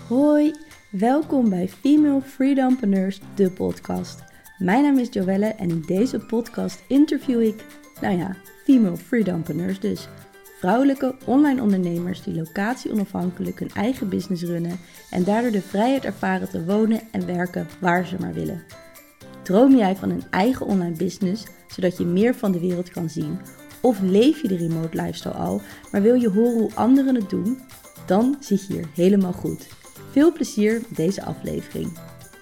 Hoi, welkom bij Female Freedompreneurs, de podcast. Mijn naam is Joelle en in deze podcast interview ik, Female Freedompreneurs dus. Vrouwelijke online ondernemers die locatie-onafhankelijk hun eigen business runnen en daardoor de vrijheid ervaren te wonen en werken waar ze maar willen. Droom jij van een eigen online business, zodat je meer van de wereld kan zien? Of leef je de remote lifestyle al, maar wil je horen hoe anderen het doen? Dan zit je hier helemaal goed. Veel plezier met deze aflevering.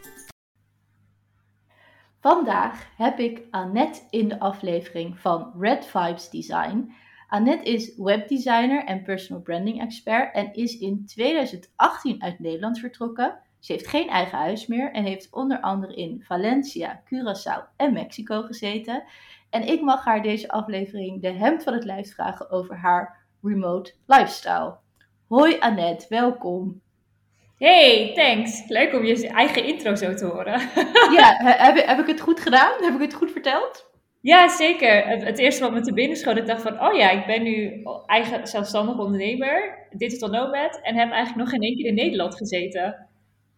Vandaag heb ik Annette in de aflevering van Red Vibes Design. Annette is webdesigner en personal branding expert en is in 2018 uit Nederland vertrokken. Ze heeft geen eigen huis meer en heeft onder andere in Valencia, Curaçao en Mexico gezeten. En ik mag haar deze aflevering de hemd van het lijf vragen over haar remote lifestyle. Hoi Annette, welkom. Hey, thanks. Leuk om je eigen intro zo te horen. Ja, heb ik het goed gedaan? Heb ik het goed verteld? Ja, zeker. Het eerste wat me te binnen schoot, ik dacht van, oh ja, ik ben nu eigen zelfstandig ondernemer, digital nomad, en heb eigenlijk nog geen één keer in Nederland gezeten.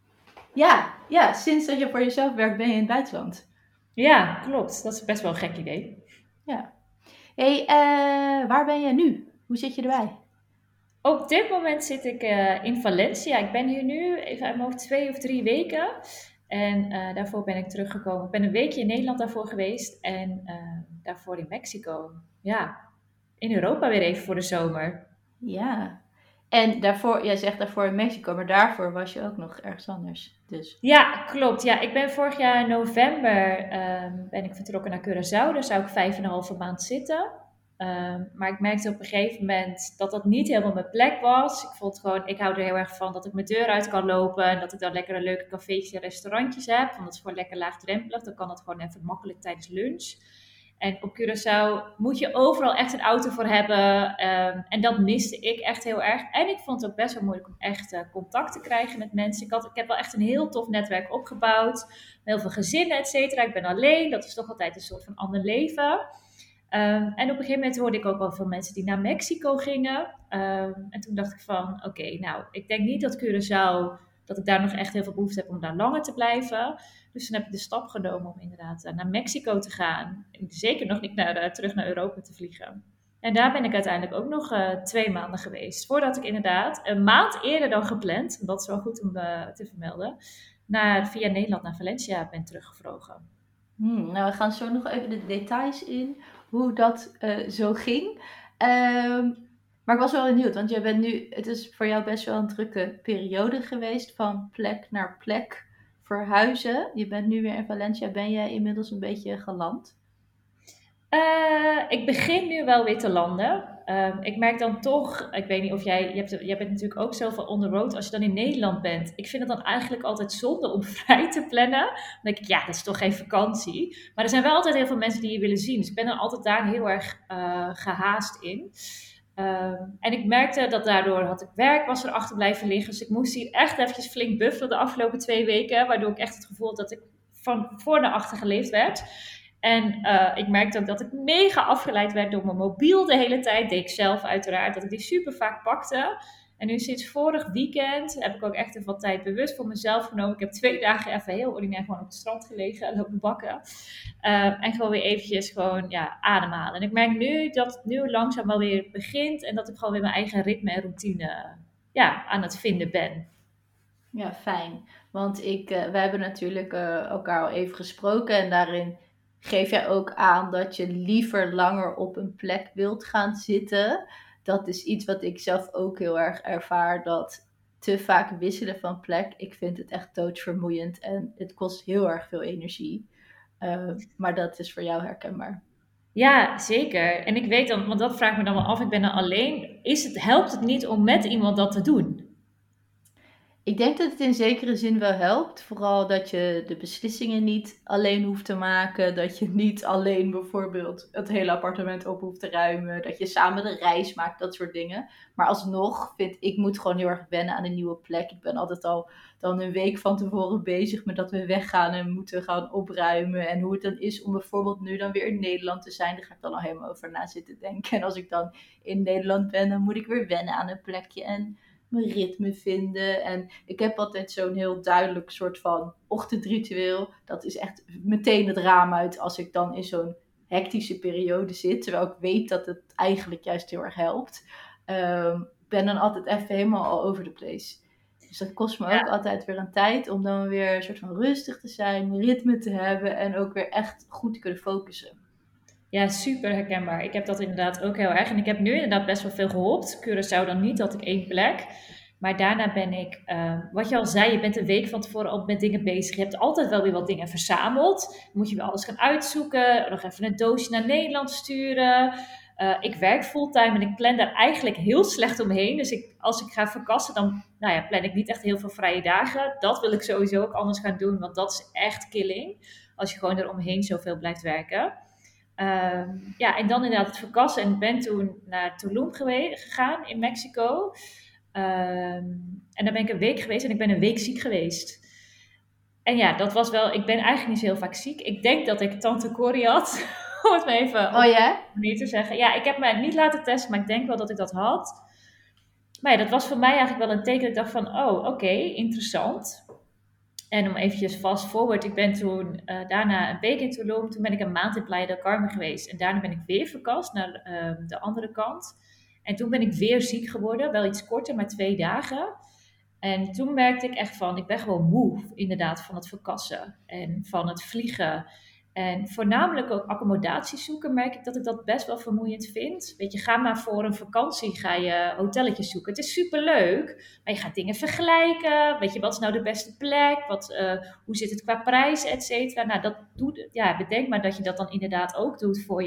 Ja, sinds dat je voor jezelf werkt ben je in het buitenland. Ja, klopt. Dat is best wel een gek idee. Ja. Hey, waar ben je nu? Hoe zit je erbij? Op dit moment zit ik in Valencia. Ik ben hier nu even uit mijn hoofd 2 of 3 weken. En daarvoor ben ik teruggekomen. Ik ben een weekje in Nederland daarvoor geweest. En daarvoor in Mexico. Ja, in Europa weer even voor de zomer. Ja. En daarvoor, jij zegt daarvoor in Mexico, maar daarvoor was je ook nog ergens anders. Dus. Ja, klopt. Ja, ik ben vorig jaar in november ben ik vertrokken naar Curaçao. Daar zou ik 5,5 maand zitten. Maar ik merkte op een gegeven moment dat dat niet helemaal mijn plek was. Ik vond gewoon, ik hou er heel erg van dat ik mijn deur uit kan lopen. En dat ik dan lekker een leuke cafeetjes en restaurantjes heb. Want dat is gewoon lekker laagdrempelig. Dan kan dat gewoon even makkelijk tijdens lunch. En op Curaçao moet je overal echt een auto voor hebben. En dat miste ik echt heel erg. En ik vond het ook best wel moeilijk om echt contact te krijgen met mensen. Ik heb wel echt een heel tof netwerk opgebouwd. Heel veel gezinnen, et cetera. Ik ben alleen. Dat is toch altijd een soort van ander leven. En op een gegeven moment hoorde ik ook wel veel mensen die naar Mexico gingen. En toen dacht ik van, oké, ik denk niet dat Curaçao, dat ik daar nog echt heel veel behoefte heb om daar langer te blijven. Dus toen heb ik de stap genomen om inderdaad naar Mexico te gaan. En zeker nog niet terug naar Europa te vliegen. En daar ben ik uiteindelijk ook nog 2 maanden geweest. Voordat ik inderdaad een maand eerder dan gepland, dat is wel goed om te vermelden, via Nederland naar Valencia ben teruggevlogen. We gaan zo nog even de details in, hoe dat zo ging. Maar ik was wel benieuwd, want jij bent nu, het is voor jou best wel een drukke periode geweest, van plek naar plek verhuizen. Je bent nu weer in Valencia, ben jij inmiddels een beetje geland? Ik begin nu wel weer te landen. Ik merk dan toch, ik weet niet of jij bent natuurlijk ook zoveel on the road. Als je dan in Nederland bent, ik vind het dan eigenlijk altijd zonde om vrij te plannen. Dan denk ik, ja, dat is toch geen vakantie. Maar er zijn wel altijd heel veel mensen die je willen zien. Dus ik ben dan altijd daar heel erg gehaast in. En ik merkte dat daardoor had ik werk, was er achter blijven liggen. Dus ik moest hier echt eventjes flink buffelen de afgelopen 2 weken. Waardoor ik echt het gevoel had dat ik van voor naar achter geleefd werd. En ik merkte ook dat ik mega afgeleid werd door mijn mobiel de hele tijd. Deed ik zelf uiteraard, dat ik die super vaak pakte. En nu sinds vorig weekend heb ik ook echt even wat tijd bewust voor mezelf genomen. Ik heb 2 dagen even heel ordinair gewoon op het strand gelegen en lopen bakken. En gewoon weer eventjes ademhalen. En ik merk nu dat het nu langzaam wel weer begint. En dat ik gewoon weer mijn eigen ritme en routine aan het vinden ben. Ja, fijn. Want wij hebben natuurlijk elkaar al even gesproken en daarin geef jij ook aan dat je liever langer op een plek wilt gaan zitten. Dat is iets wat ik zelf ook heel erg ervaar, dat te vaak wisselen van plek, ik vind het echt doodsvermoeiend en het kost heel erg veel energie. Maar dat is voor jou herkenbaar. Ja, zeker. En ik weet dan, want dat vraagt me dan wel af, ik ben dan alleen. Helpt het niet om met iemand dat te doen? Ik denk dat het in zekere zin wel helpt. Vooral dat je de beslissingen niet alleen hoeft te maken. Dat je niet alleen bijvoorbeeld het hele appartement op hoeft te ruimen. Dat je samen de reis maakt, dat soort dingen. Maar alsnog ik moet gewoon heel erg wennen aan een nieuwe plek. Ik ben altijd al dan een week van tevoren bezig met dat we weggaan en moeten gaan opruimen. En hoe het dan is om bijvoorbeeld nu dan weer in Nederland te zijn. Daar ga ik dan al helemaal over na zitten denken. En als ik dan in Nederland ben, dan moet ik weer wennen aan een plekje. En mijn ritme vinden. En ik heb altijd zo'n heel duidelijk soort van ochtendritueel. Dat is echt meteen het raam uit als ik dan in zo'n hectische periode zit. Terwijl ik weet dat het eigenlijk juist heel erg helpt. Ik ben dan altijd even helemaal all over the place. Dus dat kost me ook altijd weer een tijd om dan weer een soort van rustig te zijn, mijn ritme te hebben en ook weer echt goed te kunnen focussen. Ja, super herkenbaar. Ik heb dat inderdaad ook heel erg. En ik heb nu inderdaad best wel veel gehopt. Curaçao dan niet, had ik één plek. Maar daarna ben ik, wat je al zei, je bent een week van tevoren al met dingen bezig. Je hebt altijd wel weer wat dingen verzameld. Dan moet je weer alles gaan uitzoeken. Nog even een doosje naar Nederland sturen. Ik werk fulltime en ik plan daar eigenlijk heel slecht omheen. Dus als ik ga verkassen, dan plan ik niet echt heel veel vrije dagen. Dat wil ik sowieso ook anders gaan doen, want dat is echt killing. Als je gewoon eromheen zoveel blijft werken. En dan inderdaad het verkassen. En ik ben toen naar Tulum gegaan in Mexico. En daar ben ik een week geweest en ik ben een week ziek geweest. En ja, dat was wel... Ik ben eigenlijk niet zo heel vaak ziek. Ik denk dat ik tante Corrie had. Om het maar even niet te zeggen. Ja, ik heb me niet laten testen, maar ik denk wel dat ik dat had. Maar ja, dat was voor mij eigenlijk wel een teken. Dat ik dacht van, oké, interessant. En om eventjes fast forward, ik ben toen daarna een week in Tulum, toen ben ik een maand in Playa del Carmen geweest. En daarna ben ik weer verkast naar de andere kant. En toen ben ik weer ziek geworden, wel iets korter, maar 2 dagen. En toen merkte ik echt van, ik ben gewoon moe inderdaad van het verkassen en van het vliegen. En voornamelijk ook accommodatie zoeken, merk ik dat ik dat best wel vermoeiend vind. Weet je, ga maar voor een vakantie, ga je hotelletjes zoeken. Het is superleuk, maar je gaat dingen vergelijken. Weet je, wat is nou de beste plek? Hoe zit het qua prijs, et cetera? Nou, bedenk maar dat je dat dan inderdaad ook doet voor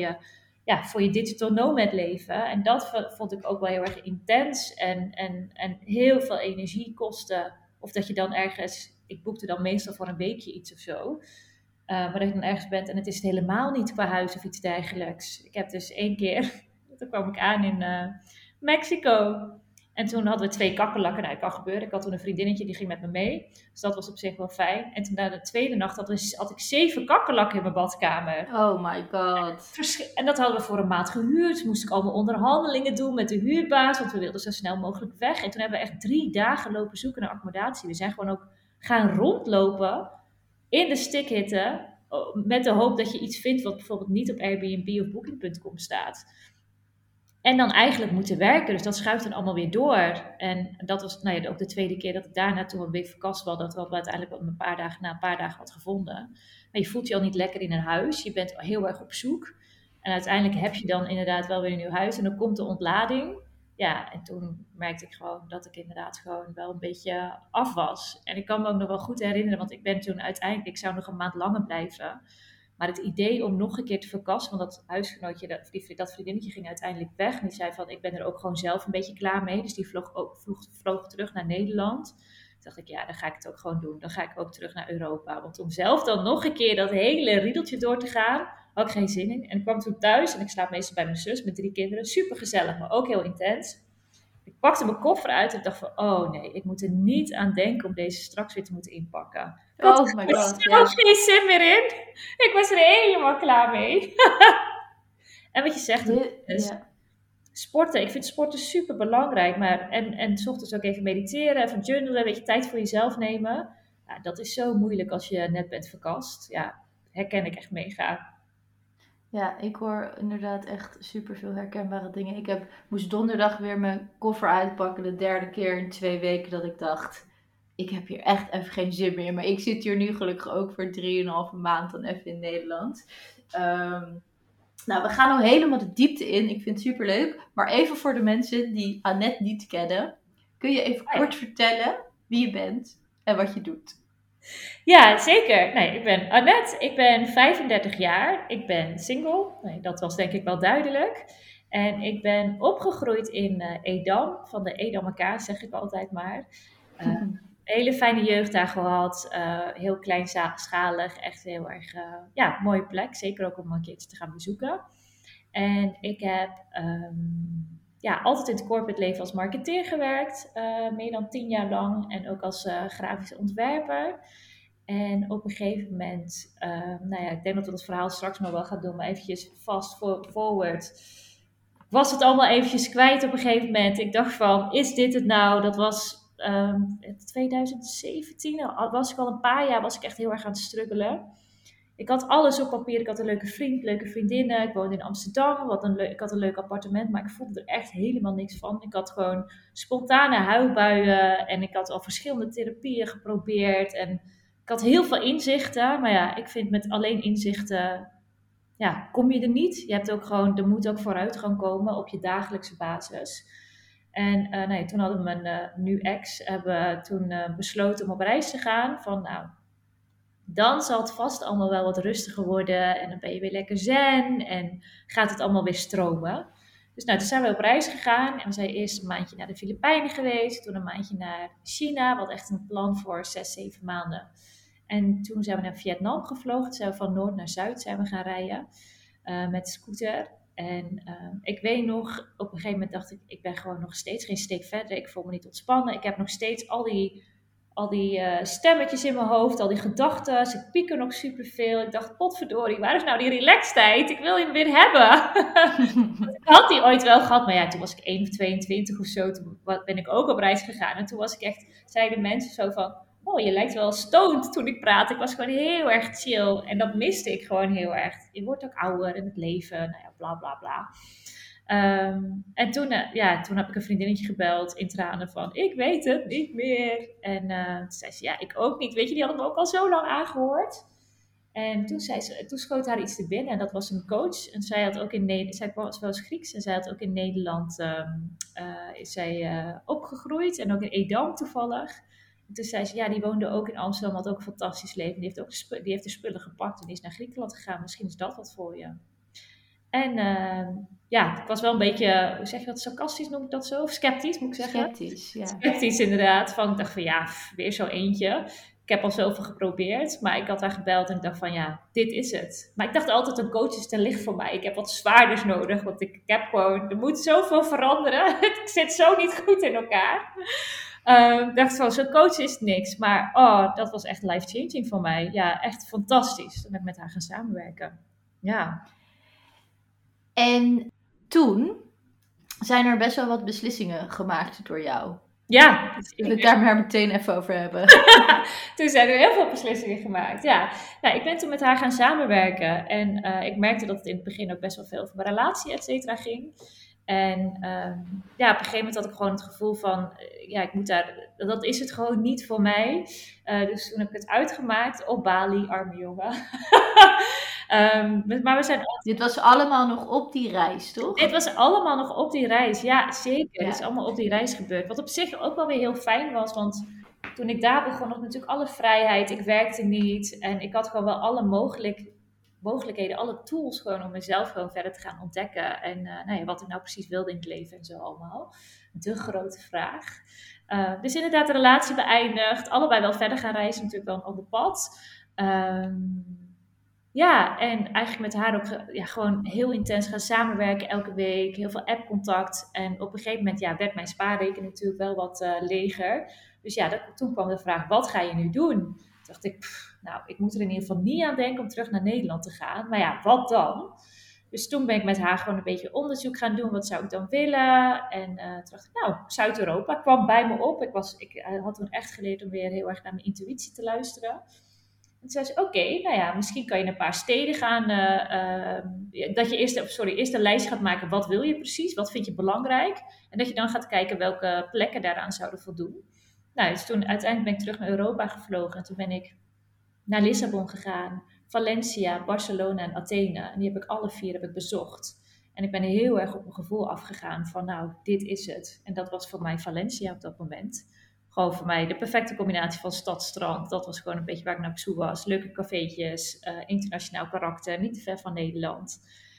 je digital nomad leven. En dat vond ik ook wel heel erg intens en heel veel energie kosten. Of dat je dan ergens, ik boekte dan meestal voor een weekje iets of zo. Maar dat je dan ergens bent en het is het helemaal niet qua huis of iets dergelijks. Ik heb dus 1 keer, toen kwam ik aan in Mexico. En toen hadden we 2 kakkerlakken. Nou, dat kan gebeuren. Ik had toen een vriendinnetje, die ging met me mee. Dus dat was op zich wel fijn. En toen na de tweede nacht had ik 7 kakkerlakken in mijn badkamer. Oh my god. En dat hadden we voor een maand gehuurd. Dus moest ik allemaal onderhandelingen doen met de huurbaas. Want we wilden zo snel mogelijk weg. En toen hebben we echt 3 dagen lopen zoeken naar accommodatie. We zijn gewoon ook gaan rondlopen in de stikhitte. Met de hoop dat je iets vindt wat bijvoorbeeld niet op Airbnb of Booking.com staat. En dan eigenlijk moeten werken. Dus dat schuift dan allemaal weer door. En dat was ook de tweede keer dat ik daarna toen een week verkast was. Dat we uiteindelijk een paar dagen had gevonden. Maar je voelt je al niet lekker in een huis. Je bent heel erg op zoek. En uiteindelijk heb je dan inderdaad wel weer een nieuw huis. En dan komt de ontlading. Ja, en toen merkte ik gewoon dat ik inderdaad gewoon wel een beetje af was. En ik kan me ook nog wel goed herinneren. Want ik ben toen uiteindelijk, ik zou nog een maand langer blijven. Maar het idee om nog een keer te verkassen, want dat huisgenootje, dat vriendinnetje ging uiteindelijk weg. En die zei van, ik ben er ook gewoon zelf een beetje klaar mee. Dus die vloog terug naar Nederland. Toen dacht ik, ja, dan ga ik het ook gewoon doen. Dan ga ik ook terug naar Europa. Want om zelf dan nog een keer dat hele riedeltje door te gaan, had ik geen zin in. En ik kwam toen thuis en ik slaap meestal bij mijn zus met 3 kinderen. Super gezellig, maar ook heel intens. Ik pakte mijn koffer uit en ik dacht van, oh nee, ik moet er niet aan denken om deze straks weer te moeten inpakken. Oh my god, er was geen zin meer in. Ik was er helemaal klaar mee. En wat je zegt, sporten. Ik vind sporten super belangrijk. En 's ochtends ook even mediteren, even journalen, weet je, tijd voor jezelf nemen. Ja, dat is zo moeilijk als je net bent verkast. Ja, herken ik echt mega. Ja, ik hoor inderdaad echt super veel herkenbare dingen. Moest donderdag weer mijn koffer uitpakken. De 3e keer in 2 weken dat ik dacht, ik heb hier echt even geen zin meer. Maar ik zit hier nu gelukkig ook voor 3,5 maand dan even in Nederland. We gaan nou helemaal de diepte in. Ik vind het super leuk. Maar even voor de mensen die Annette niet kennen. Kun je even kort vertellen wie je bent en wat je doet? Ja, zeker. Nee, ik ben Annette. Ik ben 35 jaar. Ik ben single. Nee, dat was denk ik wel duidelijk. En ik ben opgegroeid in Edam. Van de Edammer zeg ik altijd maar. Hele fijne jeugd daar gehad. Heel kleinschalig. Echt heel erg mooie plek. Zeker ook om een keertje te gaan bezoeken. En ik heb altijd in het corporate leven als marketeer gewerkt. Meer dan 10 jaar lang. En ook als grafisch ontwerper. En op een gegeven moment, ik denk dat we het verhaal straks nog wel gaan doen, maar eventjes fast forward. was het allemaal eventjes kwijt op een gegeven moment. Ik dacht van, is dit het nou? Dat was 2017, was ik al een paar jaar, was ik echt heel erg aan het struggelen. Ik had alles op papier. Ik had een leuke vriend, leuke vriendinnen. Ik woonde in Amsterdam. Ik had een leuk appartement, maar ik voelde er echt helemaal niks van. Ik had gewoon spontane huilbuien en ik had al verschillende therapieën geprobeerd. En ik had heel veel inzichten, maar ja, ik vind met alleen inzichten, ja, kom je er niet. Je hebt ook gewoon, er moet ook vooruitgang komen op je dagelijkse basis. En nee, toen hadden mijn nu ex hebben toen besloten om op reis te gaan. Van nou, dan zal het vast allemaal wel wat rustiger worden. En dan ben je weer lekker zen. En gaat het allemaal weer stromen. Dus nou, toen zijn we op reis gegaan. En we zijn eerst een maandje naar de Filipijnen geweest. Toen een maandje naar China. We hadden echt een plan voor 6, 7 maanden. En toen zijn we naar Vietnam gevlogen. Toen zijn we van noord naar zuid zijn we gaan rijden. Met de scooter. En ik weet nog, op een gegeven moment dacht ik, ik ben gewoon nog steeds geen steek verder. Ik voel me niet ontspannen. Ik heb nog steeds al die stemmetjes in mijn hoofd, al die gedachten. Ze pieken nog superveel. Ik dacht, potverdorie, waar is nou die relaxtijd? Ik wil hem weer hebben. Ik had die ooit wel gehad, maar ja, toen was ik 1 of 22 of zo. Toen ben ik ook op reis gegaan. En toen was ik echt, zeiden mensen zo van, oh, je lijkt wel stoned toen ik praatte. Ik was gewoon heel erg chill. En dat miste ik gewoon heel erg. Je wordt ook ouder in het leven. Nou ja, bla bla bla. En toen heb ik een vriendinnetje gebeld in tranen van, ik weet het niet meer. En toen zei ze, ja, ik ook niet. Weet je, die hadden me ook al zo lang aangehoord. En toen schoot haar iets te binnen en dat was een coach. En zij had ook zij was wel eens Grieks en zij had ook in Nederland is zij opgegroeid en ook in Edam toevallig. En toen zei ze, ja, die woonde ook in Amsterdam, had ook een fantastisch leven. Die heeft de spullen gepakt en die is naar Griekenland gegaan. Misschien is dat wat voor je. En ja, ik was wel een beetje, hoe zeg je dat, sarcastisch noem ik dat zo? Of sceptisch moet ik zeggen. Sceptisch, ja. Sceptisch inderdaad. Ik dacht van ja, weer zo eentje. Ik heb al zoveel geprobeerd, maar ik had haar gebeld en ik dacht van ja, dit is het. Maar ik dacht altijd, een coach is te licht voor mij. Ik heb wat zwaarders nodig, want ik heb gewoon, er moet zoveel veranderen. Ik zit zo niet goed in elkaar. Ik dacht van, zo'n coach is niks. Maar oh, dat was echt life-changing voor mij. Ja, echt fantastisch. Dan ben ik met haar gaan samenwerken. Ja. En toen zijn er best wel wat beslissingen gemaakt door jou. Ja. Ik wil het daar maar meteen even over hebben. Toen zijn er heel veel beslissingen gemaakt, ja. Nou, ik ben toen met haar gaan samenwerken. En ik merkte dat het in het begin ook best wel veel over mijn relatie, et cetera, ging. En ja, op een gegeven moment had ik gewoon het gevoel van, ja, ik moet dat is het gewoon niet voor mij. Dus toen heb ik het uitgemaakt op Bali, arme jongen. Maar we zijn... Dit was allemaal nog op die reis, toch? Dit was allemaal nog op die reis, ja, zeker. Ja. Het is allemaal op die reis gebeurd. Wat op zich ook wel weer heel fijn was, want toen ik daar begon, nog natuurlijk alle vrijheid. Ik werkte niet en ik had gewoon wel alle mogelijkheden, alle tools gewoon om mezelf gewoon verder te gaan ontdekken. En nou ja, wat ik nou precies wilde in het leven en zo allemaal. De grote vraag. Dus inderdaad de relatie beëindigd. Allebei wel verder gaan reizen, natuurlijk wel een ander pad. Ja, en eigenlijk met haar ook gewoon heel intens gaan samenwerken elke week. Heel veel appcontact. En op een gegeven moment werd mijn spaarrekening natuurlijk wel wat leger. Dus ja, toen kwam de vraag, wat ga je nu doen? Toen dacht ik, nou, ik moet er in ieder geval niet aan denken om terug naar Nederland te gaan. Maar ja, wat dan? Dus toen ben ik met haar gewoon een beetje onderzoek gaan doen. Wat zou ik dan willen? En toen dacht ik, nou, Zuid-Europa kwam bij me op. Ik had toen echt geleerd om weer heel erg naar mijn intuïtie te luisteren. En toen zei ze, oké, nou ja, misschien kan je in een paar steden gaan. Dat je eerst een lijst gaat maken. Wat wil je precies? Wat vind je belangrijk? En dat je dan gaat kijken welke plekken daaraan zouden voldoen. Nou, dus toen uiteindelijk ben ik terug naar Europa gevlogen. En toen ben ik naar Lissabon gegaan. Valencia, Barcelona en Athene. En die heb ik alle 4 bezocht. En ik ben heel erg op mijn gevoel afgegaan van, nou, dit is het. En dat was voor mij Valencia op dat moment. Gewoon voor mij de perfecte combinatie van stad-strand. Dat was gewoon een beetje waar ik naar op zoek was. Leuke cafeetjes, internationaal karakter, niet te ver van Nederland.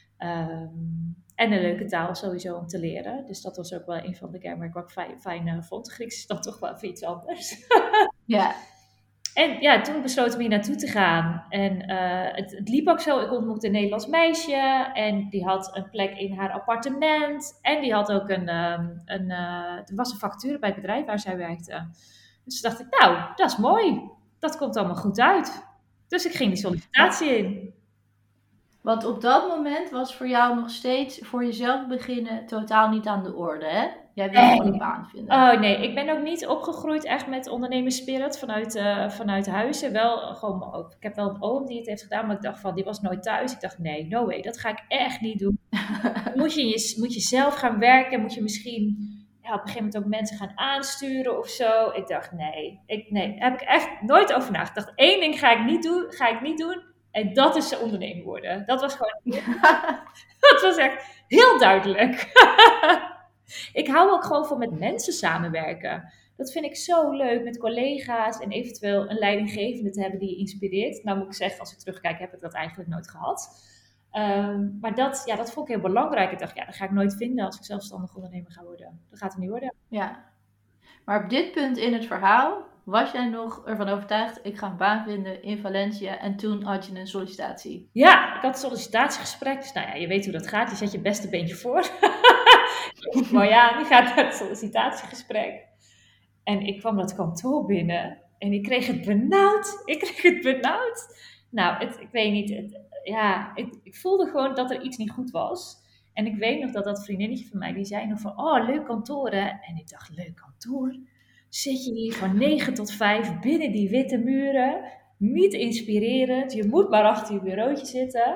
En een leuke taal sowieso om te leren. Dus dat was ook wel een van de kenmerken wat ik fijn vond. Grieks is dan toch wel even iets anders. Ja. En ja, toen besloten we hier naartoe te gaan. En het liep ook zo. Ik ontmoette een Nederlands meisje. En die had een plek in haar appartement. En die had ook er was een vacature bij het bedrijf waar zij werkte. Dus toen dacht ik, nou, dat is mooi. Dat komt allemaal goed uit. Dus ik ging die sollicitatie in. Want op dat moment was voor jou nog steeds voor jezelf beginnen totaal niet aan de orde, hè? Jij wilde gewoon een baan vinden. Oh nee, ik ben ook niet opgegroeid echt met ondernemerspirit vanuit huis. En wel gewoon ook. Ik heb wel een oom die het heeft gedaan, maar ik dacht van, die was nooit thuis. Ik dacht, nee, no way, dat ga ik echt niet doen. Moet je zelf gaan werken, moet je misschien op een gegeven moment ook mensen gaan aansturen of zo. Ik dacht, nee, daar heb ik echt nooit over nagedacht. Ik dacht, één ding ga ik niet doen. En dat is ondernemer worden. Dat was gewoon, dat was echt heel duidelijk. Ik hou ook gewoon van met mensen samenwerken. Dat vind ik zo leuk, met collega's en eventueel een leidinggevende te hebben die je inspireert. Nou moet ik zeggen, als ik terugkijk, heb ik dat eigenlijk nooit gehad. Maar dat vond ik heel belangrijk. Ik dacht, dat ga ik nooit vinden als ik zelfstandig ondernemer ga worden. Dat gaat het niet worden. Ja, maar op dit punt in het verhaal was jij nog ervan overtuigd, ik ga een baan vinden in Valencia. En toen had je een sollicitatie. Ja, ik had een sollicitatiegesprek. Dus je weet hoe dat gaat. Je zet je beste beentje voor. Maar je gaat naar het sollicitatiegesprek. En ik kwam dat kantoor binnen. En ik kreeg het benauwd. Nou, ik weet niet. Ik voelde gewoon dat er iets niet goed was. En ik weet nog dat vriendinnetje van mij, die zei nog van, oh, leuk kantoor hè. En ik dacht, leuk kantoor? Zit je hier van 9 tot 5 binnen die witte muren? Niet inspirerend. Je moet maar achter je bureautje zitten.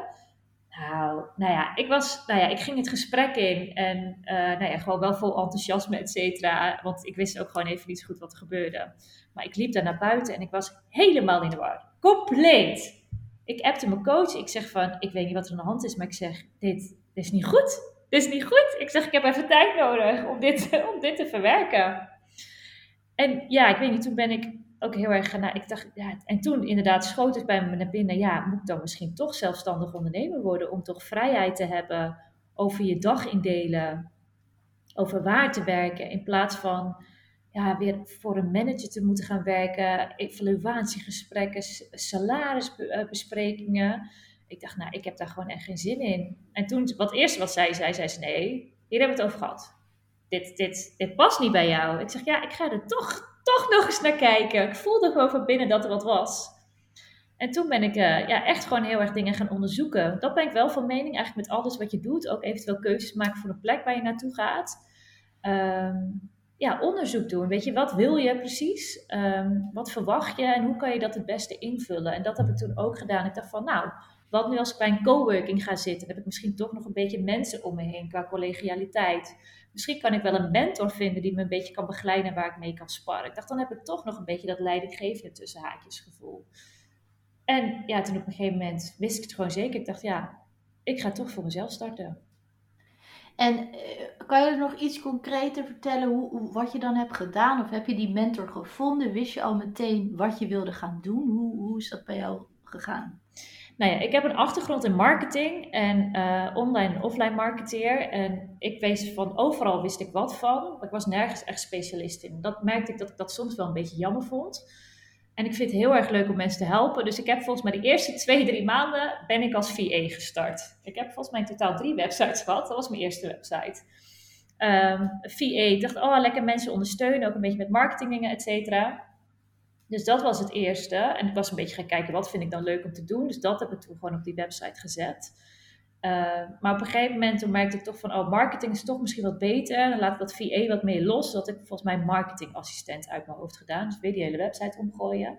Ik ging het gesprek in en gewoon wel vol enthousiasme, et cetera. Want ik wist ook gewoon even niet zo goed wat er gebeurde. Maar ik liep daar naar buiten en ik was helemaal in de war. Compleet. Ik appte mijn coach. Ik zeg van, ik weet niet wat er aan de hand is, maar ik zeg, dit is niet goed. Dit is niet goed. Ik zeg, ik heb even tijd nodig om dit te verwerken. En ik weet niet, toen ben ik ook heel erg ik dacht, en toen inderdaad schoot het bij me naar binnen, moet ik dan misschien toch zelfstandig ondernemer worden, om toch vrijheid te hebben over je dag indelen, over waar te werken, in plaats van weer voor een manager te moeten gaan werken, evaluatiegesprekken, salarisbesprekingen. Ik dacht, ik heb daar gewoon echt geen zin in. En toen, wat zij zei ze, nee, hier hebben we het over gehad. Dit past niet bij jou. Ik zeg, ik ga er toch nog eens naar kijken. Ik voelde gewoon van binnen dat er wat was. En toen ben ik echt gewoon heel erg dingen gaan onderzoeken. Dat ben ik wel van mening, eigenlijk met alles wat je doet. Ook eventueel keuzes maken voor een plek waar je naartoe gaat. Onderzoek doen. Weet je, wat wil je precies? Wat verwacht je en hoe kan je dat het beste invullen? En dat heb ik toen ook gedaan. Ik dacht van, wat nu als ik bij een coworking ga zitten? Dan heb ik misschien toch nog een beetje mensen om me heen qua collegialiteit. Misschien kan ik wel een mentor vinden die me een beetje kan begeleiden waar ik mee kan sparren. Ik dacht, dan heb ik toch nog een beetje dat leidinggevende tussen haakjes gevoel. En toen op een gegeven moment wist ik het gewoon zeker. Ik dacht, ik ga toch voor mezelf starten. En kan je nog iets concreter vertellen wat je dan hebt gedaan? Of heb je die mentor gevonden? Wist je al meteen wat je wilde gaan doen? Hoe is dat bij jou gegaan? Ik heb een achtergrond in marketing en online en offline marketeer. En ik wist van overal wist ik wat van. Maar ik was nergens echt specialist in. Dat merkte ik dat ik dat soms wel een beetje jammer vond. En ik vind het heel erg leuk om mensen te helpen. Dus ik heb volgens mij de eerste 2-3 maanden ben ik als VA gestart. Ik heb volgens mij in totaal 3 websites gehad. Dat was mijn eerste website. VA, ik dacht, lekker mensen ondersteunen. Ook een beetje met marketingdingen, et cetera. Dus dat was het eerste. En ik was een beetje gaan kijken, wat vind ik dan leuk om te doen? Dus dat heb ik toen gewoon op die website gezet. Maar op een gegeven moment toen merkte ik toch van, marketing is toch misschien wat beter. Dan laat ik dat VA wat meer los. Dat ik volgens mij marketingassistent uit mijn hoofd gedaan. Dus weer die hele website omgooien.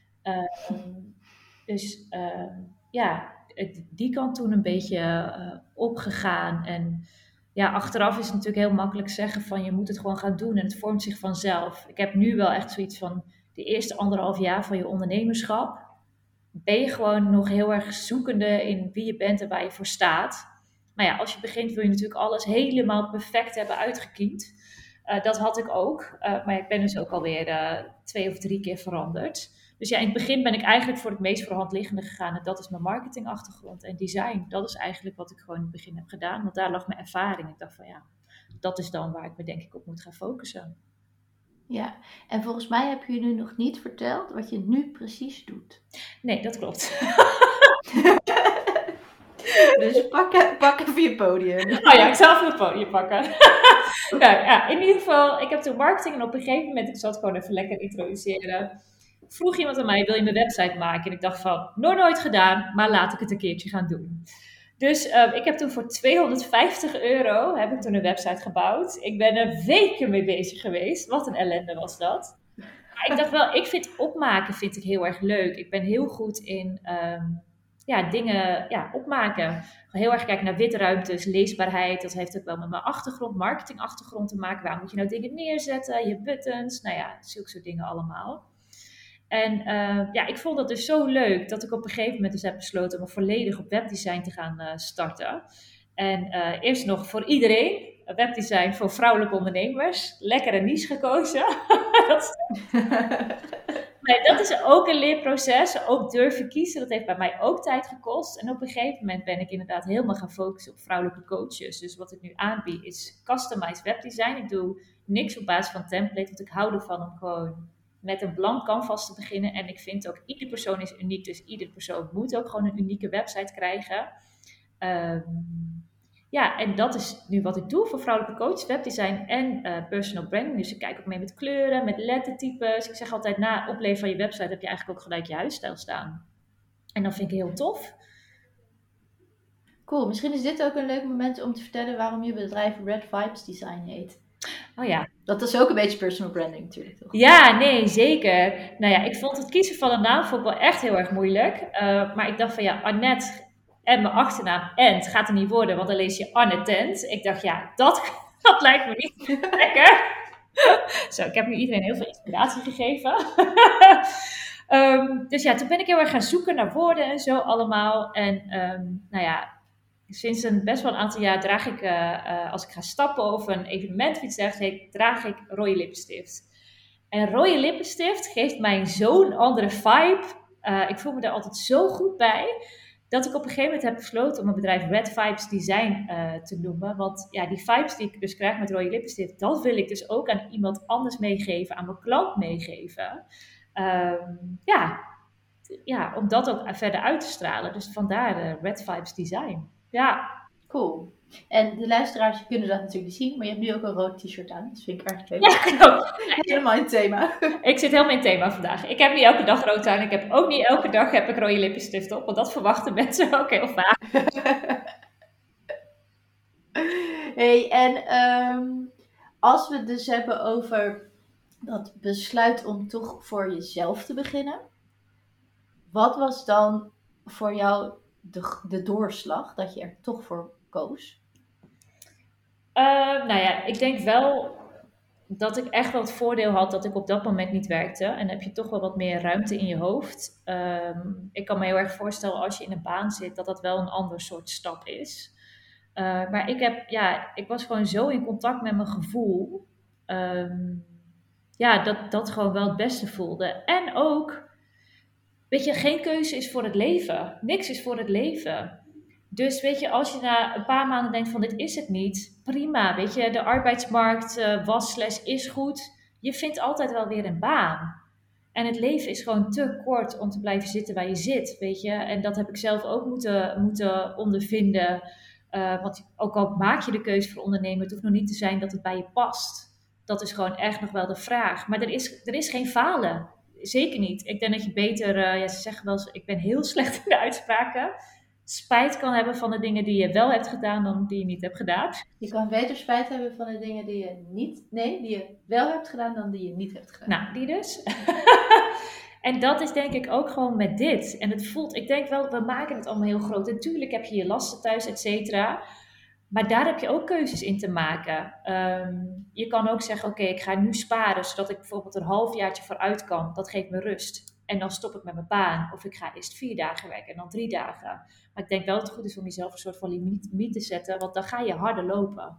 Die kant toen een beetje opgegaan. En achteraf is het natuurlijk heel makkelijk zeggen van, je moet het gewoon gaan doen. En het vormt zich vanzelf. Ik heb nu wel echt zoiets van, de eerste 1,5 jaar van je ondernemerschap ben je gewoon nog heel erg zoekende in wie je bent en waar je voor staat. Maar als je begint wil je natuurlijk alles helemaal perfect hebben uitgekiend. Dat had ik ook. Maar ik ben dus ook alweer 2 of 3 keer veranderd. Dus in het begin ben ik eigenlijk voor het meest voor de hand liggende gegaan. En dat is mijn marketingachtergrond en design. Dat is eigenlijk wat ik gewoon in het begin heb gedaan. Want daar lag mijn ervaring. Ik dacht van dat is dan waar ik me denk ik op moet gaan focussen. Ja, en volgens mij heb je nu nog niet verteld wat je nu precies doet. Nee, dat klopt. Dus pak even je podium. Ik zal even het podium pakken. In ieder geval, ik heb toen marketing en op een gegeven moment, ik zal het gewoon even lekker introduceren. Vroeg iemand aan mij, wil je mijn website maken? En ik dacht van, nooit gedaan, maar laat ik het een keertje gaan doen. Dus ik heb toen voor €250 heb ik toen een website gebouwd. Ik ben er weken mee bezig geweest. Wat een ellende was dat. Maar ik dacht wel, ik vind opmaken vind ik heel erg leuk. Ik ben heel goed in dingen opmaken. Heel erg kijken naar witruimtes, leesbaarheid. Dat heeft ook wel met mijn achtergrond, marketingachtergrond te maken. Waar moet je nou dingen neerzetten? Je buttons, nou ja, zulke soort dingen allemaal. En ik vond dat dus zo leuk dat ik op een gegeven moment dus heb besloten om me volledig op webdesign te gaan starten. En eerst nog voor iedereen, webdesign voor vrouwelijke ondernemers. Lekkere niche gekozen. dat is ook een leerproces, ook durven kiezen. Dat heeft bij mij ook tijd gekost. En op een gegeven moment ben ik inderdaad helemaal gaan focussen op vrouwelijke coaches. Dus wat ik nu aanbied is customized webdesign. Ik doe niks op basis van template, want ik hou ervan om gewoon met een blank canvas te beginnen. En ik vind ook, ieder persoon is uniek, dus ieder persoon moet ook gewoon een unieke website krijgen. En dat is nu wat ik doe voor vrouwelijke coach, webdesign en personal branding. Dus ik kijk ook mee met kleuren, met lettertypes. Ik zeg altijd, na opleveren van je website heb je eigenlijk ook gelijk je huisstijl staan. En dat vind ik heel tof. Cool, misschien is dit ook een leuk moment om te vertellen waarom je bedrijf Red Vibes Design heet. Oh ja. Dat is ook een beetje personal branding natuurlijk, toch? Ja, nee, zeker. Nou ja, ik vond het kiezen van een naam vond ik wel echt heel erg moeilijk. Maar ik dacht van ja, Annette en mijn achternaam Ent gaat er niet worden, want dan lees je Anne Tent. Ik dacht ja, dat lijkt me niet lekker. Zo, ik heb nu iedereen heel veel inspiratie gegeven. Dus ja, toen ben ik heel erg gaan zoeken naar woorden en zo allemaal. En sinds een best wel een aantal jaar draag ik, als ik ga stappen of een evenement of iets dergelijks, draag ik rode lippenstift. En rode lippenstift geeft mij zo'n andere vibe. Ik voel me daar altijd zo goed bij, dat ik op een gegeven moment heb besloten om mijn bedrijf Red Vibes Design te noemen. Want ja, die vibes die ik dus krijg met rode lippenstift, dat wil ik dus ook aan iemand anders meegeven, aan mijn klant meegeven. Om dat ook verder uit te stralen. Dus vandaar Red Vibes Design. Ja. Cool. En de luisteraars kunnen dat natuurlijk zien, maar je hebt nu ook een rood t-shirt aan. Dat vind ik erg leuk. Ja, klopt. Helemaal in het thema. Ik zit helemaal in het thema vandaag. Ik heb niet elke dag rood aan. Ik heb ook niet elke dag rode lippenstift op. Want dat verwachten mensen ook heel vaak. Hey, en als we het dus hebben over dat besluit om toch voor jezelf te beginnen. Wat was dan voor jou de doorslag dat je er toch voor koos? Ik denk wel dat ik echt wel het voordeel had dat ik op dat moment niet werkte. En dan heb je toch wel wat meer ruimte in je hoofd. Ik kan me heel erg voorstellen als je in een baan zit, dat dat wel een ander soort stap is. Maar ik was gewoon zo in contact met mijn gevoel. Dat gewoon wel het beste voelde. En ook, weet je, geen keuze is voor het leven. Niks is voor het leven. Dus weet je, als je na een paar maanden denkt van dit is het niet, prima. Weet je, de arbeidsmarkt is goed. Je vindt altijd wel weer een baan. En het leven is gewoon te kort om te blijven zitten waar je zit, weet je. En dat heb ik zelf ook moeten ondervinden. Want ook al maak je de keuze voor ondernemen, het hoeft nog niet te zijn dat het bij je past. Dat is gewoon echt nog wel de vraag. Maar er is geen falen. Zeker niet. Ik denk dat je beter, ze zeggen wel eens, ik ben heel slecht in de uitspraken, spijt kan hebben van de dingen die je wel hebt gedaan dan die je niet hebt gedaan. Je kan beter spijt hebben van de dingen die je wel hebt gedaan dan die je niet hebt gedaan. Nou, die dus. En dat is denk ik ook gewoon met dit. En het voelt, ik denk wel, we maken het allemaal heel groot. Natuurlijk heb je je lasten thuis, et cetera. Maar daar heb je ook keuzes in te maken. Je kan ook zeggen, oké, ik ga nu sparen, zodat ik bijvoorbeeld een halfjaartje vooruit kan. Dat geeft me rust. En dan stop ik met mijn baan. Of ik ga eerst 4 dagen werken en dan 3 dagen. Maar ik denk wel dat het goed is om jezelf een soort van limiet te zetten. Want dan ga je harder lopen.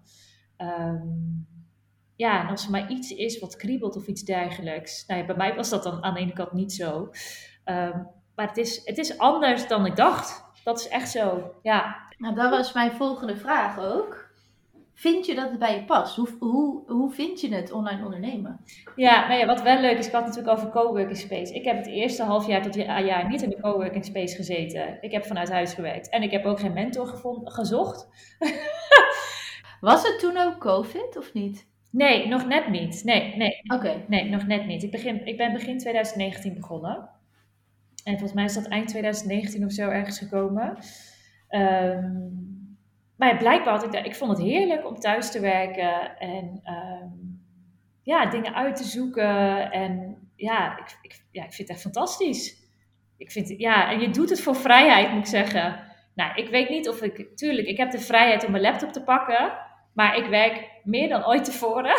En als er maar iets is wat kriebelt of iets dergelijks. Nou ja, bij mij was dat dan aan de ene kant niet zo. Maar het is anders dan ik dacht. Dat is echt zo, ja. Nou, dat was mijn volgende vraag ook. Vind je dat het bij je past? Hoe vind je het online ondernemen? Ja, wat wel leuk is, ik had het natuurlijk over coworking space. Ik heb het eerste halfjaar tot jaar niet in de coworking space gezeten. Ik heb vanuit huis gewerkt. En ik heb ook geen mentor gezocht. Was het toen ook COVID of niet? Nee, nog net niet. Nee. Oké. Nee, nog net niet. Ik ben begin 2019 begonnen. En volgens mij is dat eind 2019 of zo ergens gekomen. Maar ja, blijkbaar ik vond het heerlijk om thuis te werken en dingen uit te zoeken. En ik vind het echt fantastisch. En je doet het voor vrijheid, moet ik zeggen. Nou, ik weet niet of tuurlijk, ik heb de vrijheid om mijn laptop te pakken, maar ik werk meer dan ooit tevoren.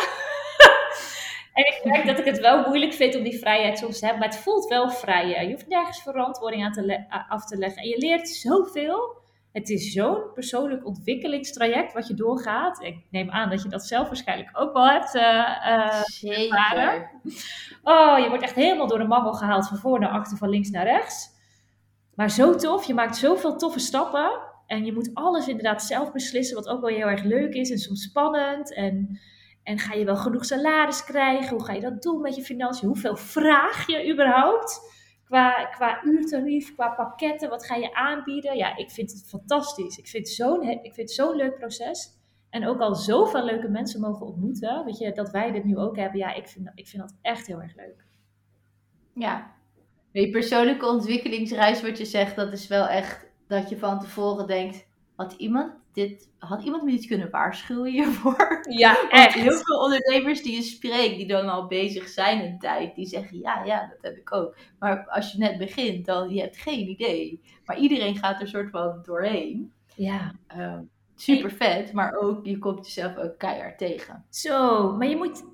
En ik merk dat ik het wel moeilijk vind om die vrijheid soms te hebben, maar het voelt wel vrij. Je hoeft nergens verantwoording af te leggen. En je leert zoveel. Het is zo'n persoonlijk ontwikkelingstraject wat je doorgaat. Ik neem aan dat je dat zelf waarschijnlijk ook wel hebt ervaren. Zeker. Oh, je wordt echt helemaal door de mangel gehaald, van voor naar achter, van links naar rechts. Maar zo tof, je maakt zoveel toffe stappen. En je moet alles inderdaad zelf beslissen, wat ook wel heel erg leuk is en soms spannend. En ga je wel genoeg salaris krijgen? Hoe ga je dat doen met je financiën? Hoeveel vraag je überhaupt? Qua uurtarief, qua pakketten, wat ga je aanbieden? Ja, ik vind het fantastisch. Ik vind het zo'n leuk proces. En ook al zoveel leuke mensen mogen ontmoeten. Weet je, dat wij dit nu ook hebben. Ja, ik vind dat echt heel erg leuk. Ja. Die persoonlijke ontwikkelingsreis, wat je zegt, dat is wel echt dat je van tevoren denkt, had iemand me niet kunnen waarschuwen hiervoor? Ja, echt. echt. Heel veel ondernemers die je spreekt, die dan al bezig zijn een tijd, die zeggen, ja, dat heb ik ook. Maar als je net begint, dan je hebt geen idee. Maar iedereen gaat er soort van doorheen. Ja. Super vet, maar ook, je komt jezelf ook keihard tegen. Zo, maar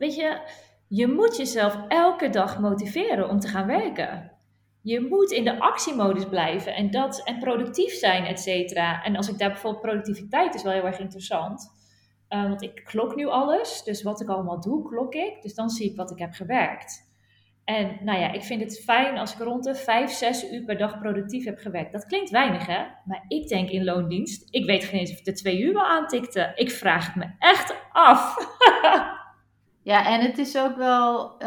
je moet jezelf elke dag motiveren om te gaan werken. Je moet in de actiemodus blijven en productief zijn, et cetera. En als ik daar bijvoorbeeld, productiviteit is wel heel erg interessant. Want ik klok nu alles, dus wat ik allemaal doe, klok ik. Dus dan zie ik wat ik heb gewerkt. En nou ja, ik vind het fijn als ik rond de 5-6 uur per dag productief heb gewerkt. Dat klinkt weinig, hè? Maar ik denk in loondienst, ik weet geen eens of ik de 2 uur wel aantikte. Ik vraag het me echt af. Ja, en het is ook wel,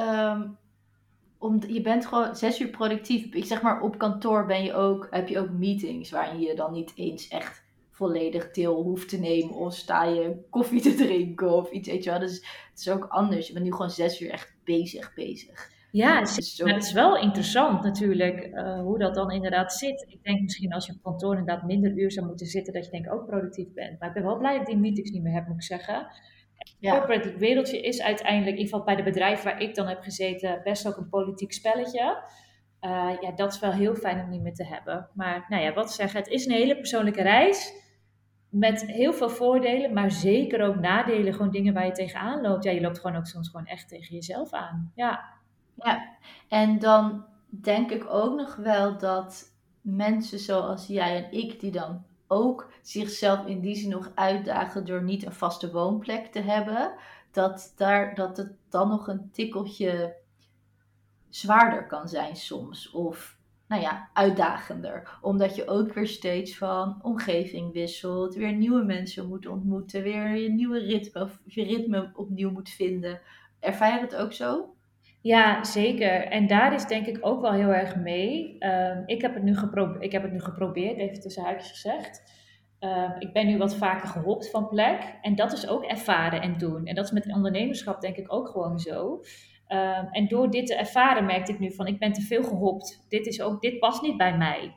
je bent gewoon 6 uur productief. Ik zeg maar, op kantoor heb je ook meetings waarin je dan niet eens echt volledig deel hoeft te nemen. Of sta je koffie te drinken of iets, weet je wel. Dus het is ook anders. Je bent nu gewoon 6 uur echt bezig. Ja, maar het is wel interessant natuurlijk hoe dat dan inderdaad zit. Ik denk misschien als je op kantoor inderdaad minder uur zou moeten zitten, dat je denk ik ook productief bent. Maar ik ben wel blij dat ik die meetings niet meer heb, moet ik zeggen. Het corporate wereldje is uiteindelijk, in ieder geval bij de bedrijven waar ik dan heb gezeten, best ook een politiek spelletje. Dat is wel heel fijn om niet meer te hebben. Maar nou ja, wat zeggen, het is een hele persoonlijke reis. Met heel veel voordelen, maar zeker ook nadelen. Gewoon dingen waar je tegenaan loopt. Ja, je loopt gewoon ook soms gewoon echt tegen jezelf aan. Ja. Ja, en dan denk ik ook nog wel dat mensen zoals jij en ik, die dan ook zichzelf in die zin nog uitdagen door niet een vaste woonplek te hebben, dat het dan nog een tikkeltje zwaarder kan zijn soms. Of, nou ja, uitdagender. Omdat je ook weer steeds van omgeving wisselt, weer nieuwe mensen moet ontmoeten, weer je nieuwe ritme of je ritme opnieuw moet vinden. Ervaar je dat ook zo? Ja, zeker. En daar is denk ik ook wel heel erg mee. Ik heb het nu geprobeerd, even tussen haakjes gezegd. Ik ben nu wat vaker gehopt van plek. En dat is ook ervaren en doen. En dat is met ondernemerschap denk ik ook gewoon zo. En door dit te ervaren merkte ik nu van, ik ben te veel gehopt. Dit past niet bij mij.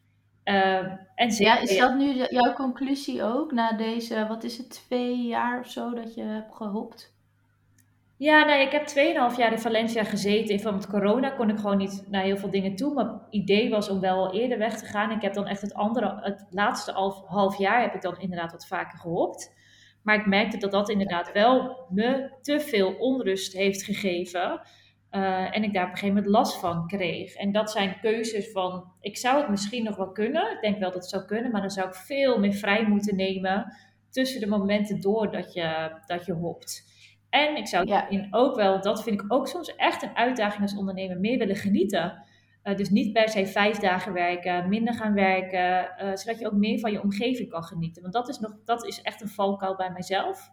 En zeker, Ja, is dat nu jouw conclusie ook na deze, wat is het, 2 jaar of zo dat je hebt gehopt? Ja, nou, ik heb 2,5 jaar in Valencia gezeten. En van met corona kon ik gewoon niet naar heel veel dingen toe. Mijn idee was om wel eerder weg te gaan. Ik heb dan echt het laatste half jaar heb ik dan inderdaad wat vaker gehopt. Maar ik merkte dat dat inderdaad wel me te veel onrust heeft gegeven. En ik daar op een gegeven moment last van kreeg. En dat zijn keuzes van, ik zou het misschien nog wel kunnen. Ik denk wel dat het zou kunnen, maar dan zou ik veel meer vrij moeten nemen tussen de momenten door dat je hopt. En ik zou ook wel, dat vind ik ook soms echt een uitdaging als ondernemer, meer willen genieten. Dus niet per se 5 dagen werken, minder gaan werken, zodat je ook meer van je omgeving kan genieten. Want dat is echt een valkuil bij mijzelf.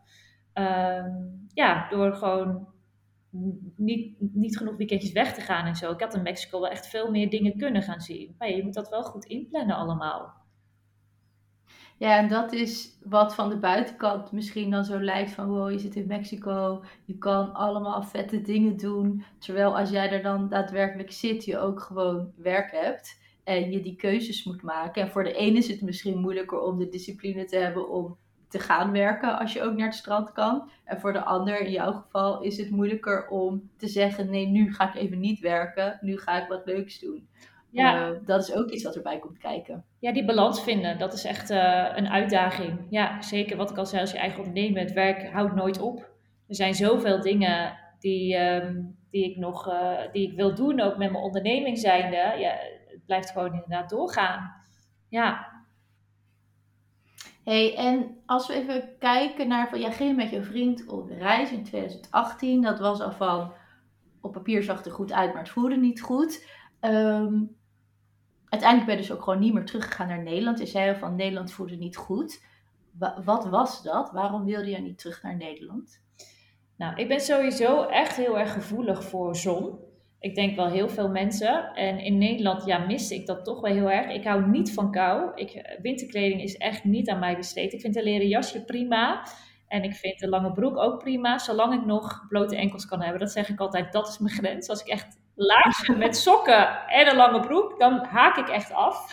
Door gewoon niet genoeg weekendjes weg te gaan en zo. Ik had in Mexico wel echt veel meer dingen kunnen gaan zien. Maar je moet dat wel goed inplannen allemaal. Ja, en dat is wat van de buitenkant misschien dan zo lijkt van, wow, je zit in Mexico, je kan allemaal vette dingen doen. Terwijl als jij er dan daadwerkelijk zit, je ook gewoon werk hebt. en je die keuzes moet maken. En voor de ene is het misschien moeilijker om de discipline te hebben om te gaan werken als je ook naar het strand kan. En voor de ander, in jouw geval, is het moeilijker om te zeggen, nee, nu ga ik even niet werken, nu ga ik wat leuks doen. Ja, Dat is ook iets wat erbij komt kijken. ja, die balans vinden, dat is echt een uitdaging. Ja, zeker wat ik al zei, als je eigen ondernemer bent, werk houdt nooit op. Er zijn zoveel dingen die ik wil doen, ook met mijn onderneming zijnde. Ja, het blijft gewoon inderdaad doorgaan. Ja, Hey, en als we even kijken naar van, jij ging met je vriend op reis in 2018. Dat was al van, op papier zag het er goed uit, maar het voelde niet goed. Uiteindelijk ben je dus ook gewoon niet meer teruggegaan naar Nederland. Je zei al van, Nederland voelde niet goed. Wat was dat? Waarom wilde je niet terug naar Nederland? nou, ik ben sowieso echt heel erg gevoelig voor zon. Ik denk wel heel veel mensen. En in Nederland, ja, miste ik dat toch wel heel erg. Ik hou niet van kou. Winterkleding is echt niet aan mij besteed. Ik vind een leren jasje prima. En ik vind de lange broek ook prima, zolang ik nog blote enkels kan hebben. Dat zeg ik altijd, dat is mijn grens. Als ik echt laarzen met sokken en een lange broek, dan haak ik echt af.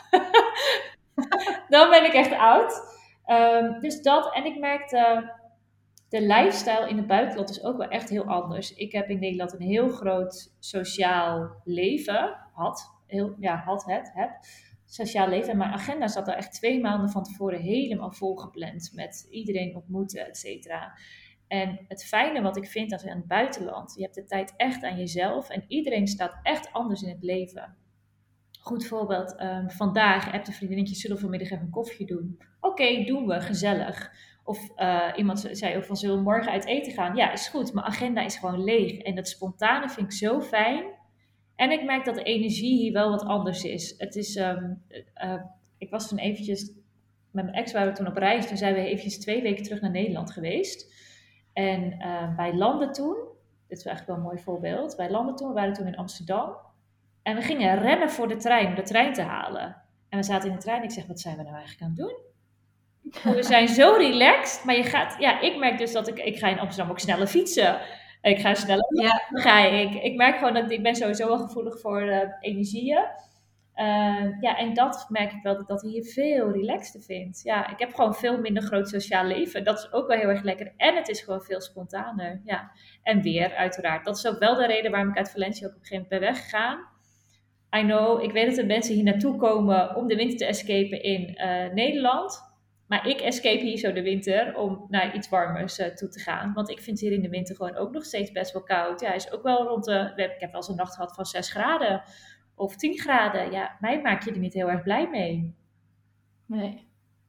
Dan ben ik echt oud. Dus dat, en ik merkte, de lifestyle in het buitenland is ook wel echt heel anders. Ik heb in Nederland een heel groot sociaal leven, heb sociaal leven. En mijn agenda zat er echt 2 maanden van tevoren helemaal volgepland met iedereen ontmoeten, et cetera. En het fijne wat ik vind aan het buitenland, je hebt de tijd echt aan jezelf en iedereen staat echt anders in het leven. Goed voorbeeld, vandaag hebt een vriendinnetje, zullen we vanmiddag even een koffie doen? Oké, doen we, gezellig. Of iemand zei ook van, zullen we morgen uit eten gaan? Ja, is goed, mijn agenda is gewoon leeg. En dat spontane vind ik zo fijn. En ik merk dat de energie hier wel wat anders is. Het is, ik was toen eventjes, met mijn ex waren we toen op reis. Toen zijn we eventjes 2 weken terug naar Nederland geweest. En wij landden toen, dit is eigenlijk wel een mooi voorbeeld. Wij landden toen, we waren toen in Amsterdam. En we gingen rennen voor de trein, om de trein te halen. En we zaten in de trein en ik zeg, wat zijn we nou eigenlijk aan het doen? We zijn zo relaxed, maar je gaat, ja, ik merk dus dat ik ga in Amsterdam ook sneller fietsen. Ik ga sneller, ik merk gewoon dat ik ben sowieso wel gevoelig voor energieën. Ja, en dat merk ik wel, dat ik hier veel relaxter vind. Ja, ik heb gewoon veel minder groot sociaal leven. Dat is ook wel heel erg lekker. En het is gewoon veel spontaner. Ja. En weer, uiteraard. Dat is ook wel de reden waarom ik uit Valencia ook op een gegeven moment ben weggegaan. I know, ik weet dat er mensen hier naartoe komen om de winter te escapen in Nederland. Maar ik escape hier zo de winter om naar iets warmers toe te gaan. Want ik vind hier in de winter gewoon ook nog steeds best wel koud. Ja, hij is ook wel rond de... Ik heb wel eens een nacht gehad van 6 graden of 10 graden. Ja, mij maak je er niet heel erg blij mee. Nee.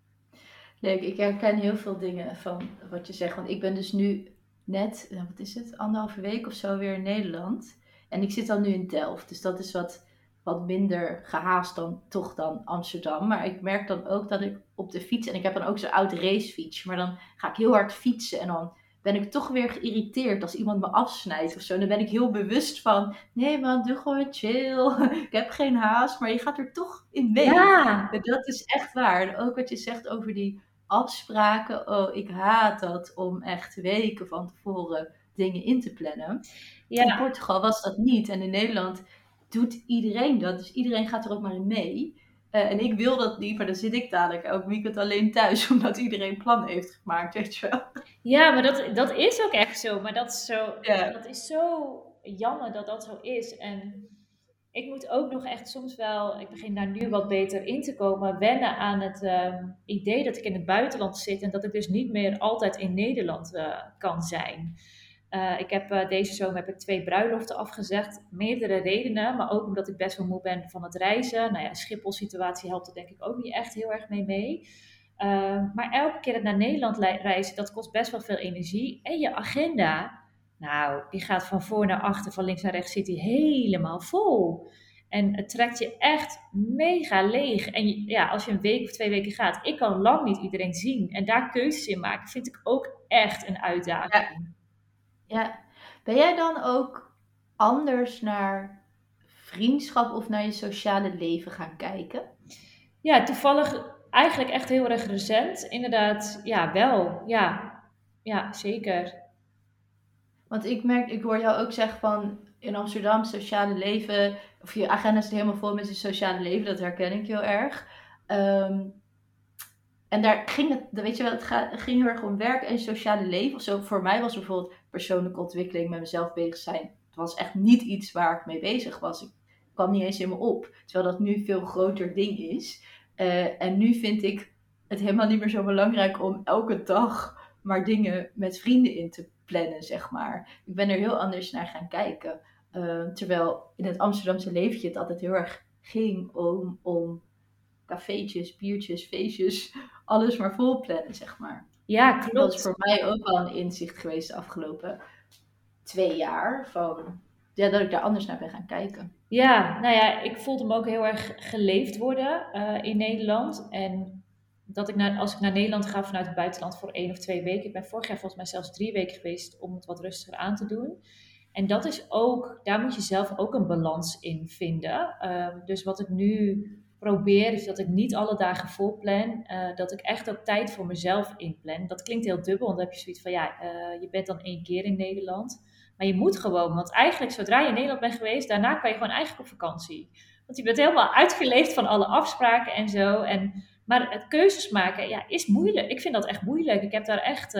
Leuk, ik herken heel veel dingen van wat je zegt. Want ik ben dus nu net, wat is het, 1,5 week of zo weer in Nederland. En ik zit dan nu in Delft. Dus dat is wat minder gehaast dan Amsterdam. Maar ik merk dan ook dat ik op de fiets, en ik heb dan ook zo'n oud racefiets, maar dan ga ik heel hard fietsen en dan ben ik toch weer geïrriteerd als iemand me afsnijdt of zo. Dan ben ik heel bewust van, nee man, doe gewoon chill. Ik heb geen haast, maar je gaat er toch in mee. Ja. Dat is echt waar. En ook wat je zegt over die afspraken. Oh, ik haat dat om echt weken van tevoren dingen in te plannen. Ja. In Portugal was dat niet. En in Nederland doet iedereen dat. Dus iedereen gaat er ook maar in mee. En ik wil dat niet, maar dan zit ik dadelijk elk weekend alleen thuis. Omdat iedereen plannen heeft gemaakt, weet je wel. Ja, maar dat is ook echt zo. Maar dat is zo jammer dat dat zo is. En ik moet ook nog echt soms wel, ik begin daar nu wat beter in te komen, wennen aan het idee dat ik in het buitenland zit en dat ik dus niet meer altijd in Nederland kan zijn. Ik heb deze zomer heb ik 2 bruiloften afgezegd. Meerdere redenen, maar ook omdat ik best wel moe ben van het reizen. Nou ja, de Schiphol-situatie helpt er denk ik ook niet echt heel erg mee. Maar elke keer het naar Nederland reizen, dat kost best wel veel energie. En je agenda, nou, die gaat van voor naar achter, van links naar rechts zit die helemaal vol. En het trekt je echt mega leeg. En ja, als je een week of 2 weken gaat, ik kan lang niet iedereen zien. En daar keuzes in maken, vind ik ook echt een uitdaging. Ja. Ben jij dan ook anders naar vriendschap of naar je sociale leven gaan kijken? Ja, toevallig eigenlijk echt heel erg recent. Inderdaad, ja, wel. Ja, zeker. Want ik hoor jou ook zeggen van, in Amsterdam sociale leven, of je agenda zit helemaal vol met je sociale leven, dat herken ik heel erg. En daar ging het, weet je wel, het ging heel erg om werk en sociale leven. Of zo. Voor mij was bijvoorbeeld persoonlijke ontwikkeling, met mezelf bezig zijn. Het was echt niet iets waar ik mee bezig was. Ik kwam niet eens in me op. Terwijl dat nu een veel groter ding is. En nu vind ik het helemaal niet meer zo belangrijk om elke dag maar dingen met vrienden in te plannen, zeg maar. Ik ben er heel anders naar gaan kijken. Terwijl in het Amsterdamse leventje het altijd heel erg ging om cafeetjes, biertjes, feestjes, alles maar vol plannen, zeg maar. Ja, klopt. Dat is voor mij ook wel een inzicht geweest de afgelopen 2 jaar. Dat ik daar anders naar ben gaan kijken. Ja, nou ja, ik voelde me ook heel erg geleefd worden in Nederland. En dat als ik naar Nederland ga vanuit het buitenland voor 1 of 2 weken. Ik ben vorig jaar volgens mij zelfs 3 weken geweest om het wat rustiger aan te doen. En dat is ook, daar moet je zelf ook een balans in vinden. Dus wat ik nu probeer is dat ik niet alle dagen vol plan. Dat ik echt ook tijd voor mezelf inplan. Dat klinkt heel dubbel, want dan heb je zoiets van je bent dan 1 keer in Nederland. Maar je moet gewoon, want eigenlijk zodra je in Nederland bent geweest, daarna kan je gewoon eigenlijk op vakantie. Want je bent helemaal uitgeleefd van alle afspraken en zo. Maar het keuzes maken, is moeilijk. Ik vind dat echt moeilijk. Ik heb daar echt,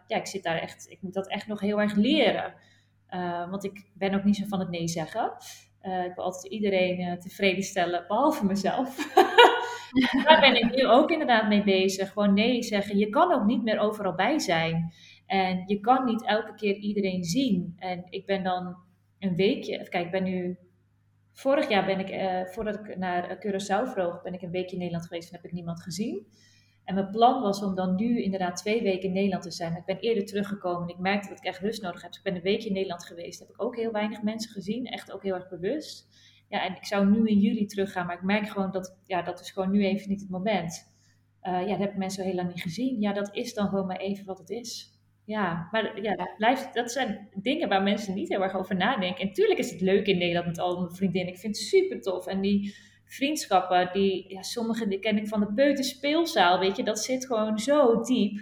ik moet dat echt nog heel erg leren. Want ik ben ook niet zo van het nee zeggen. Ik wil altijd iedereen tevreden stellen, behalve mezelf. Daar ben ik nu ook inderdaad mee bezig. Gewoon nee zeggen. Je kan ook niet meer overal bij zijn. En je kan niet elke keer iedereen zien. En ik ben dan een weekje... Kijk, ik ben nu... Vorig jaar ben ik, voordat ik naar Curaçao vloog, ben ik een weekje in Nederland geweest en heb ik niemand gezien. En mijn plan was om dan nu inderdaad 2 weken in Nederland te zijn. Maar ik ben eerder teruggekomen en ik merkte dat ik echt rust nodig heb. Dus ik ben een weekje in Nederland geweest. Heb ik ook heel weinig mensen gezien. Echt ook heel erg bewust. Ja, en ik zou nu in juli teruggaan. Maar ik merk gewoon dat is gewoon nu even niet het moment. Dat heb ik mensen heel lang niet gezien. Ja, dat is dan gewoon maar even wat het is. Ja, maar dat zijn dingen waar mensen niet heel erg over nadenken. En natuurlijk is het leuk in Nederland met al mijn vriendinnen. Ik vind het super tof. En die vriendschappen, sommige die ken ik van de peuterspeelzaal, weet je. Dat zit gewoon zo diep.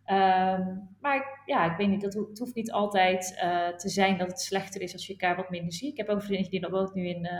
Maar ik weet niet, het hoeft niet altijd te zijn dat het slechter is als je elkaar wat minder ziet. Ik heb ook een vriendje die woont nu in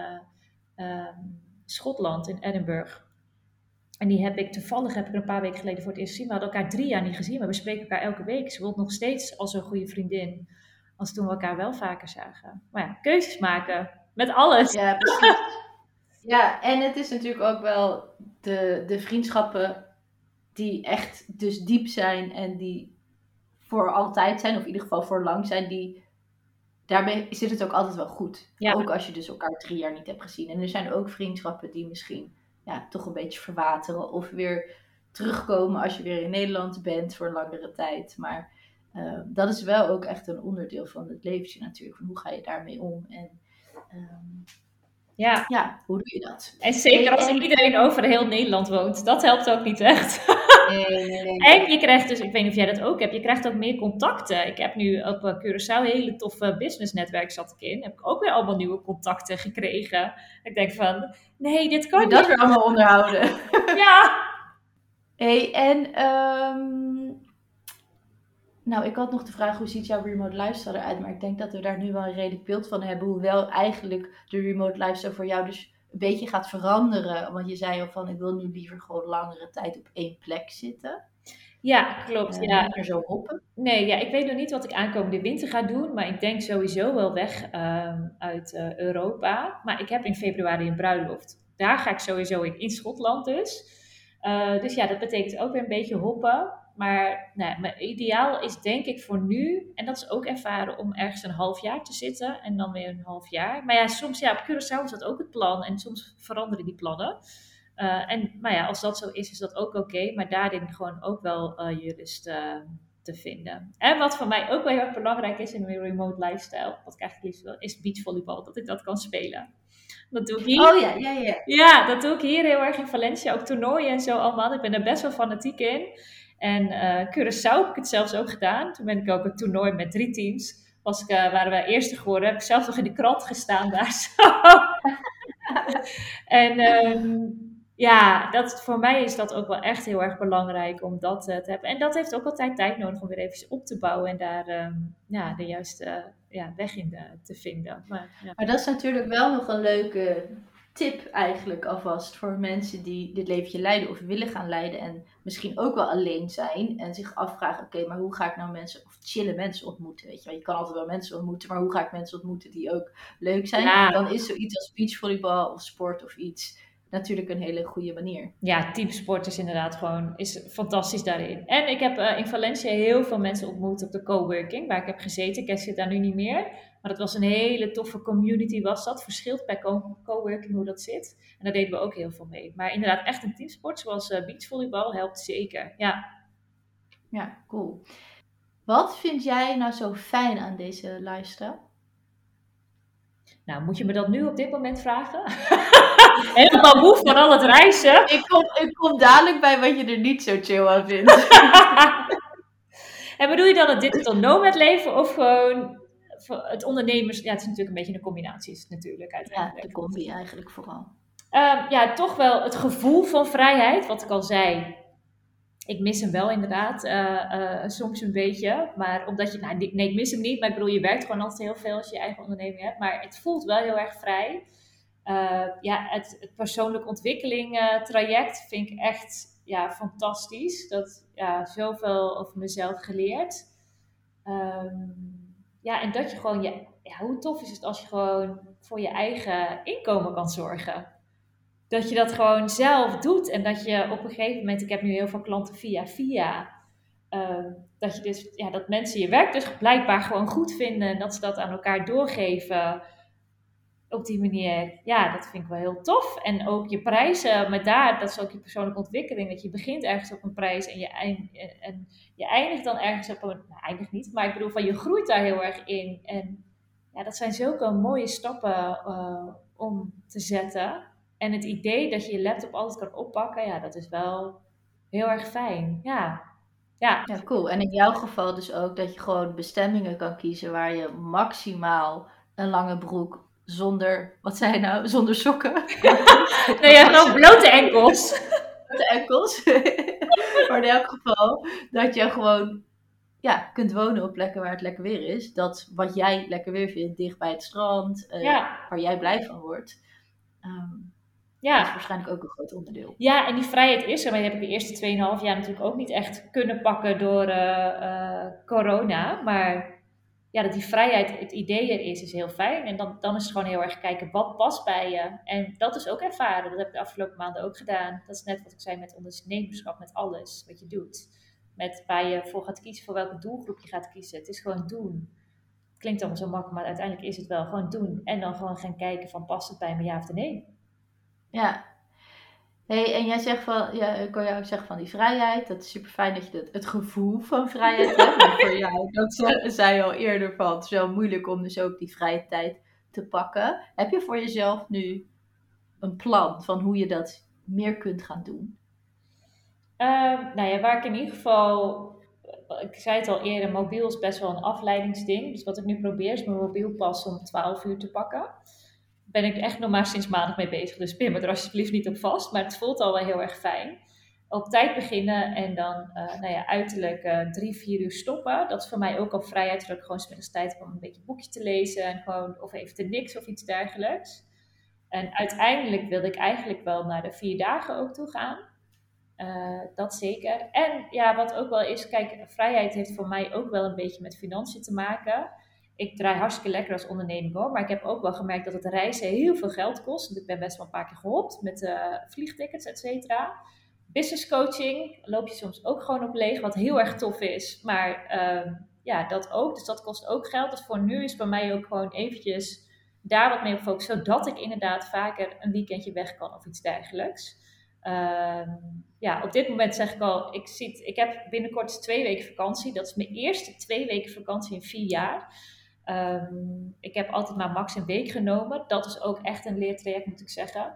Schotland, in Edinburgh. En die heb ik er een paar weken geleden voor het eerst gezien. We hadden elkaar 3 jaar niet gezien, maar we spreken elkaar elke week. Ze wordt nog steeds als een goede vriendin, als toen we elkaar wel vaker zagen. Maar ja, keuzes maken, met alles. Ja, precies. Ja, en het is natuurlijk ook wel de vriendschappen die echt dus diep zijn en die voor altijd zijn, of in ieder geval voor lang zijn, daarmee zit het ook altijd wel goed. Ja. Ook als je dus elkaar 3 jaar niet hebt gezien. En er zijn ook vriendschappen die misschien toch een beetje verwateren of weer terugkomen als je weer in Nederland bent voor een langere tijd. Maar dat is wel ook echt een onderdeel van het leventje natuurlijk. Van hoe ga je daarmee om? En hoe doe je dat? En zeker als iedereen over heel Nederland woont. Dat helpt ook niet echt. Nee. En je krijgt dus, ik weet niet of jij dat ook hebt, je krijgt ook meer contacten. Ik heb nu op Curaçao een hele toffe businessnetwerk zat ik in. Heb ik ook weer allemaal nieuwe contacten gekregen. Ik denk van, nee, dit kan niet. Dat weer allemaal onderhouden. Ja. Hey, en ik had nog de vraag, hoe ziet jouw remote lifestyle eruit? Maar ik denk dat we daar nu wel een redelijk beeld van hebben. Hoewel eigenlijk de remote lifestyle voor jou dus een beetje gaat veranderen. Want je zei al van, ik wil nu liever gewoon langere tijd op 1 plek zitten. Ja, klopt. Niet meer zo hoppen. Nee, ik weet nog niet wat ik aankomende winter ga doen. Maar ik denk sowieso wel weg uit Europa. Maar ik heb in februari een bruiloft. Daar ga ik sowieso in Schotland dus. Dus dat betekent ook weer een beetje hoppen. Maar mijn ideaal is denk ik voor nu, en dat is ook ervaren, om ergens een half jaar te zitten en dan weer een half jaar. Maar soms, op Curaçao is dat ook het plan en soms veranderen die plannen. Als dat zo is dat ook oké. Maar daarin gewoon ook wel je rust te vinden. En wat voor mij ook wel heel erg belangrijk is in mijn remote lifestyle, wat ik eigenlijk liefst wil, is beachvolleybal, dat ik dat kan spelen. Dat doe ik hier. Oh ja. Ja, dat doe ik hier heel erg in Valencia. Ook toernooien en zo allemaal. Ik ben er best wel fanatiek in. En Curaçao heb ik het zelfs ook gedaan. Toen ben ik ook een toernooi met 3 teams. Waren we eerste geworden. Heb ik zelfs nog in de krant gestaan daar zo. En Ja, voor mij is dat ook wel echt heel erg belangrijk om dat te hebben. En dat heeft ook altijd tijd nodig om weer even op te bouwen en daar de juiste weg in te vinden. Maar dat is natuurlijk wel nog een leuke tip eigenlijk alvast voor mensen die dit leventje leiden of willen gaan leiden en misschien ook wel alleen zijn en zich afvragen, oké, maar hoe ga ik nou mensen of chille mensen ontmoeten, weet je wel. Je kan altijd wel mensen ontmoeten, maar hoe ga ik mensen ontmoeten die ook leuk zijn? Ja. Dan is zoiets als beachvolleybal of sport of iets natuurlijk een hele goede manier. Ja, teamsport is inderdaad is fantastisch daarin. En ik heb in Valencia heel veel mensen ontmoet op de coworking, waar ik heb gezeten. Ik zit daar nu niet meer. Maar dat was een hele toffe community was dat. Verschilt per coworking hoe dat zit. En daar deden we ook heel veel mee. Maar inderdaad, echt een teamsport zoals beachvolleybal helpt zeker. Ja, cool. Wat vind jij nou zo fijn aan deze lifestyle? Nou, moet je me dat nu op dit moment vragen? Helemaal moe van al het reizen. Ik kom dadelijk bij wat je er niet zo chill aan vindt. En bedoel je dan het digital nomad leven of gewoon het ondernemers... Ja, het is natuurlijk een beetje een combinatie is het natuurlijk uiteindelijk. Ja, de combi eigenlijk vooral. Toch wel het gevoel van vrijheid, wat ik al zei. Ik mis hem wel inderdaad, soms een beetje. Maar omdat je, nee, ik mis hem niet. Maar ik bedoel, je werkt gewoon altijd heel veel als je je eigen onderneming hebt. Maar het voelt wel heel erg vrij. Het persoonlijke ontwikkeling traject vind ik echt fantastisch. Zoveel over mezelf geleerd. En dat je gewoon, hoe tof is het als je gewoon voor je eigen inkomen kan zorgen. Dat je dat gewoon zelf doet. En dat je op een gegeven moment, ik heb nu heel veel klanten via. Dat je dus, dat mensen je werk dus blijkbaar gewoon goed vinden. En dat ze dat aan elkaar doorgeven. Op die manier, dat vind ik wel heel tof. En ook je prijzen, maar dat is ook je persoonlijke ontwikkeling. Dat je begint ergens op een prijs en je eindigt dan ergens op een... Nou, eindigt niet, maar ik bedoel van je groeit daar heel erg in. En dat zijn zulke mooie stappen om te zetten. En het idee dat je je laptop altijd kan oppakken, dat is wel heel erg fijn. Ja, cool. En in jouw geval dus ook dat je gewoon bestemmingen kan kiezen waar je maximaal een lange broek zonder, wat zei je nou, zonder sokken? Gewoon blote enkels. Blote enkels. Maar in elk geval dat je gewoon kunt wonen op plekken waar het lekker weer is. Dat wat jij lekker weer vindt, dicht bij het strand, waar jij blij van wordt. Dat is waarschijnlijk ook een groot onderdeel. Ja, en die vrijheid is er. Maar die heb ik de eerste 2,5 jaar natuurlijk ook niet echt kunnen pakken door corona. Maar dat die vrijheid, het idee er is heel fijn. En dan is het gewoon heel erg kijken, wat past bij je? En dat is ook ervaren. Dat heb ik de afgelopen maanden ook gedaan. Dat is net wat ik zei met ondernemerschap, met alles wat je doet. Met waar je voor gaat kiezen, voor welke doelgroep je gaat kiezen. Het is gewoon doen. Klinkt allemaal zo makkelijk, maar uiteindelijk is het wel gewoon doen. En dan gewoon gaan kijken van, past het bij me, ja of nee? Ja. Hey, en jij zegt ik hoor jou zeggen van die vrijheid. Dat is super fijn dat je het gevoel van vrijheid hebt. En voor jou, dat zei je al eerder van, het is wel moeilijk om dus ook die vrije tijd te pakken. Heb je voor jezelf nu een plan van hoe je dat meer kunt gaan doen? Waar ik in ieder geval... Ik zei het al eerder, mobiel is best wel een afleidingsding. Dus wat ik nu probeer is mijn mobiel pas om 12 uur te pakken. Ben ik echt nog maar sinds maandag mee bezig. Dus pin me er alsjeblieft niet op vast. Maar het voelt al wel heel erg fijn. Op tijd beginnen en dan uiterlijk 3-4 uur stoppen. Dat is voor mij ook al vrijheid. Zodat ik gewoon 's middags tijd heb om een beetje een boekje te lezen. En gewoon, of even te niks of iets dergelijks. En uiteindelijk wilde ik eigenlijk wel naar de 4 dagen ook toe gaan. Dat zeker. En wat ook wel is, kijk, vrijheid heeft voor mij ook wel een beetje met financiën te maken. Ik draai hartstikke lekker als onderneming hoor, maar ik heb ook wel gemerkt dat het reizen heel veel geld kost. Ik ben best wel een paar keer geholpen met vliegtickets, et cetera. Business coaching loop je soms ook gewoon op leeg, wat heel erg tof is. Maar dat ook, dus dat kost ook geld. Dus voor nu is bij mij ook gewoon eventjes daar wat mee op focussen, zodat ik inderdaad vaker een weekendje weg kan of iets dergelijks. Op dit moment zeg ik al, ik heb binnenkort 2 weken vakantie. Dat is mijn eerste 2 weken vakantie in 4 jaar. Ik heb altijd maar max een week genomen. Dat is ook echt een leertraject, moet ik zeggen.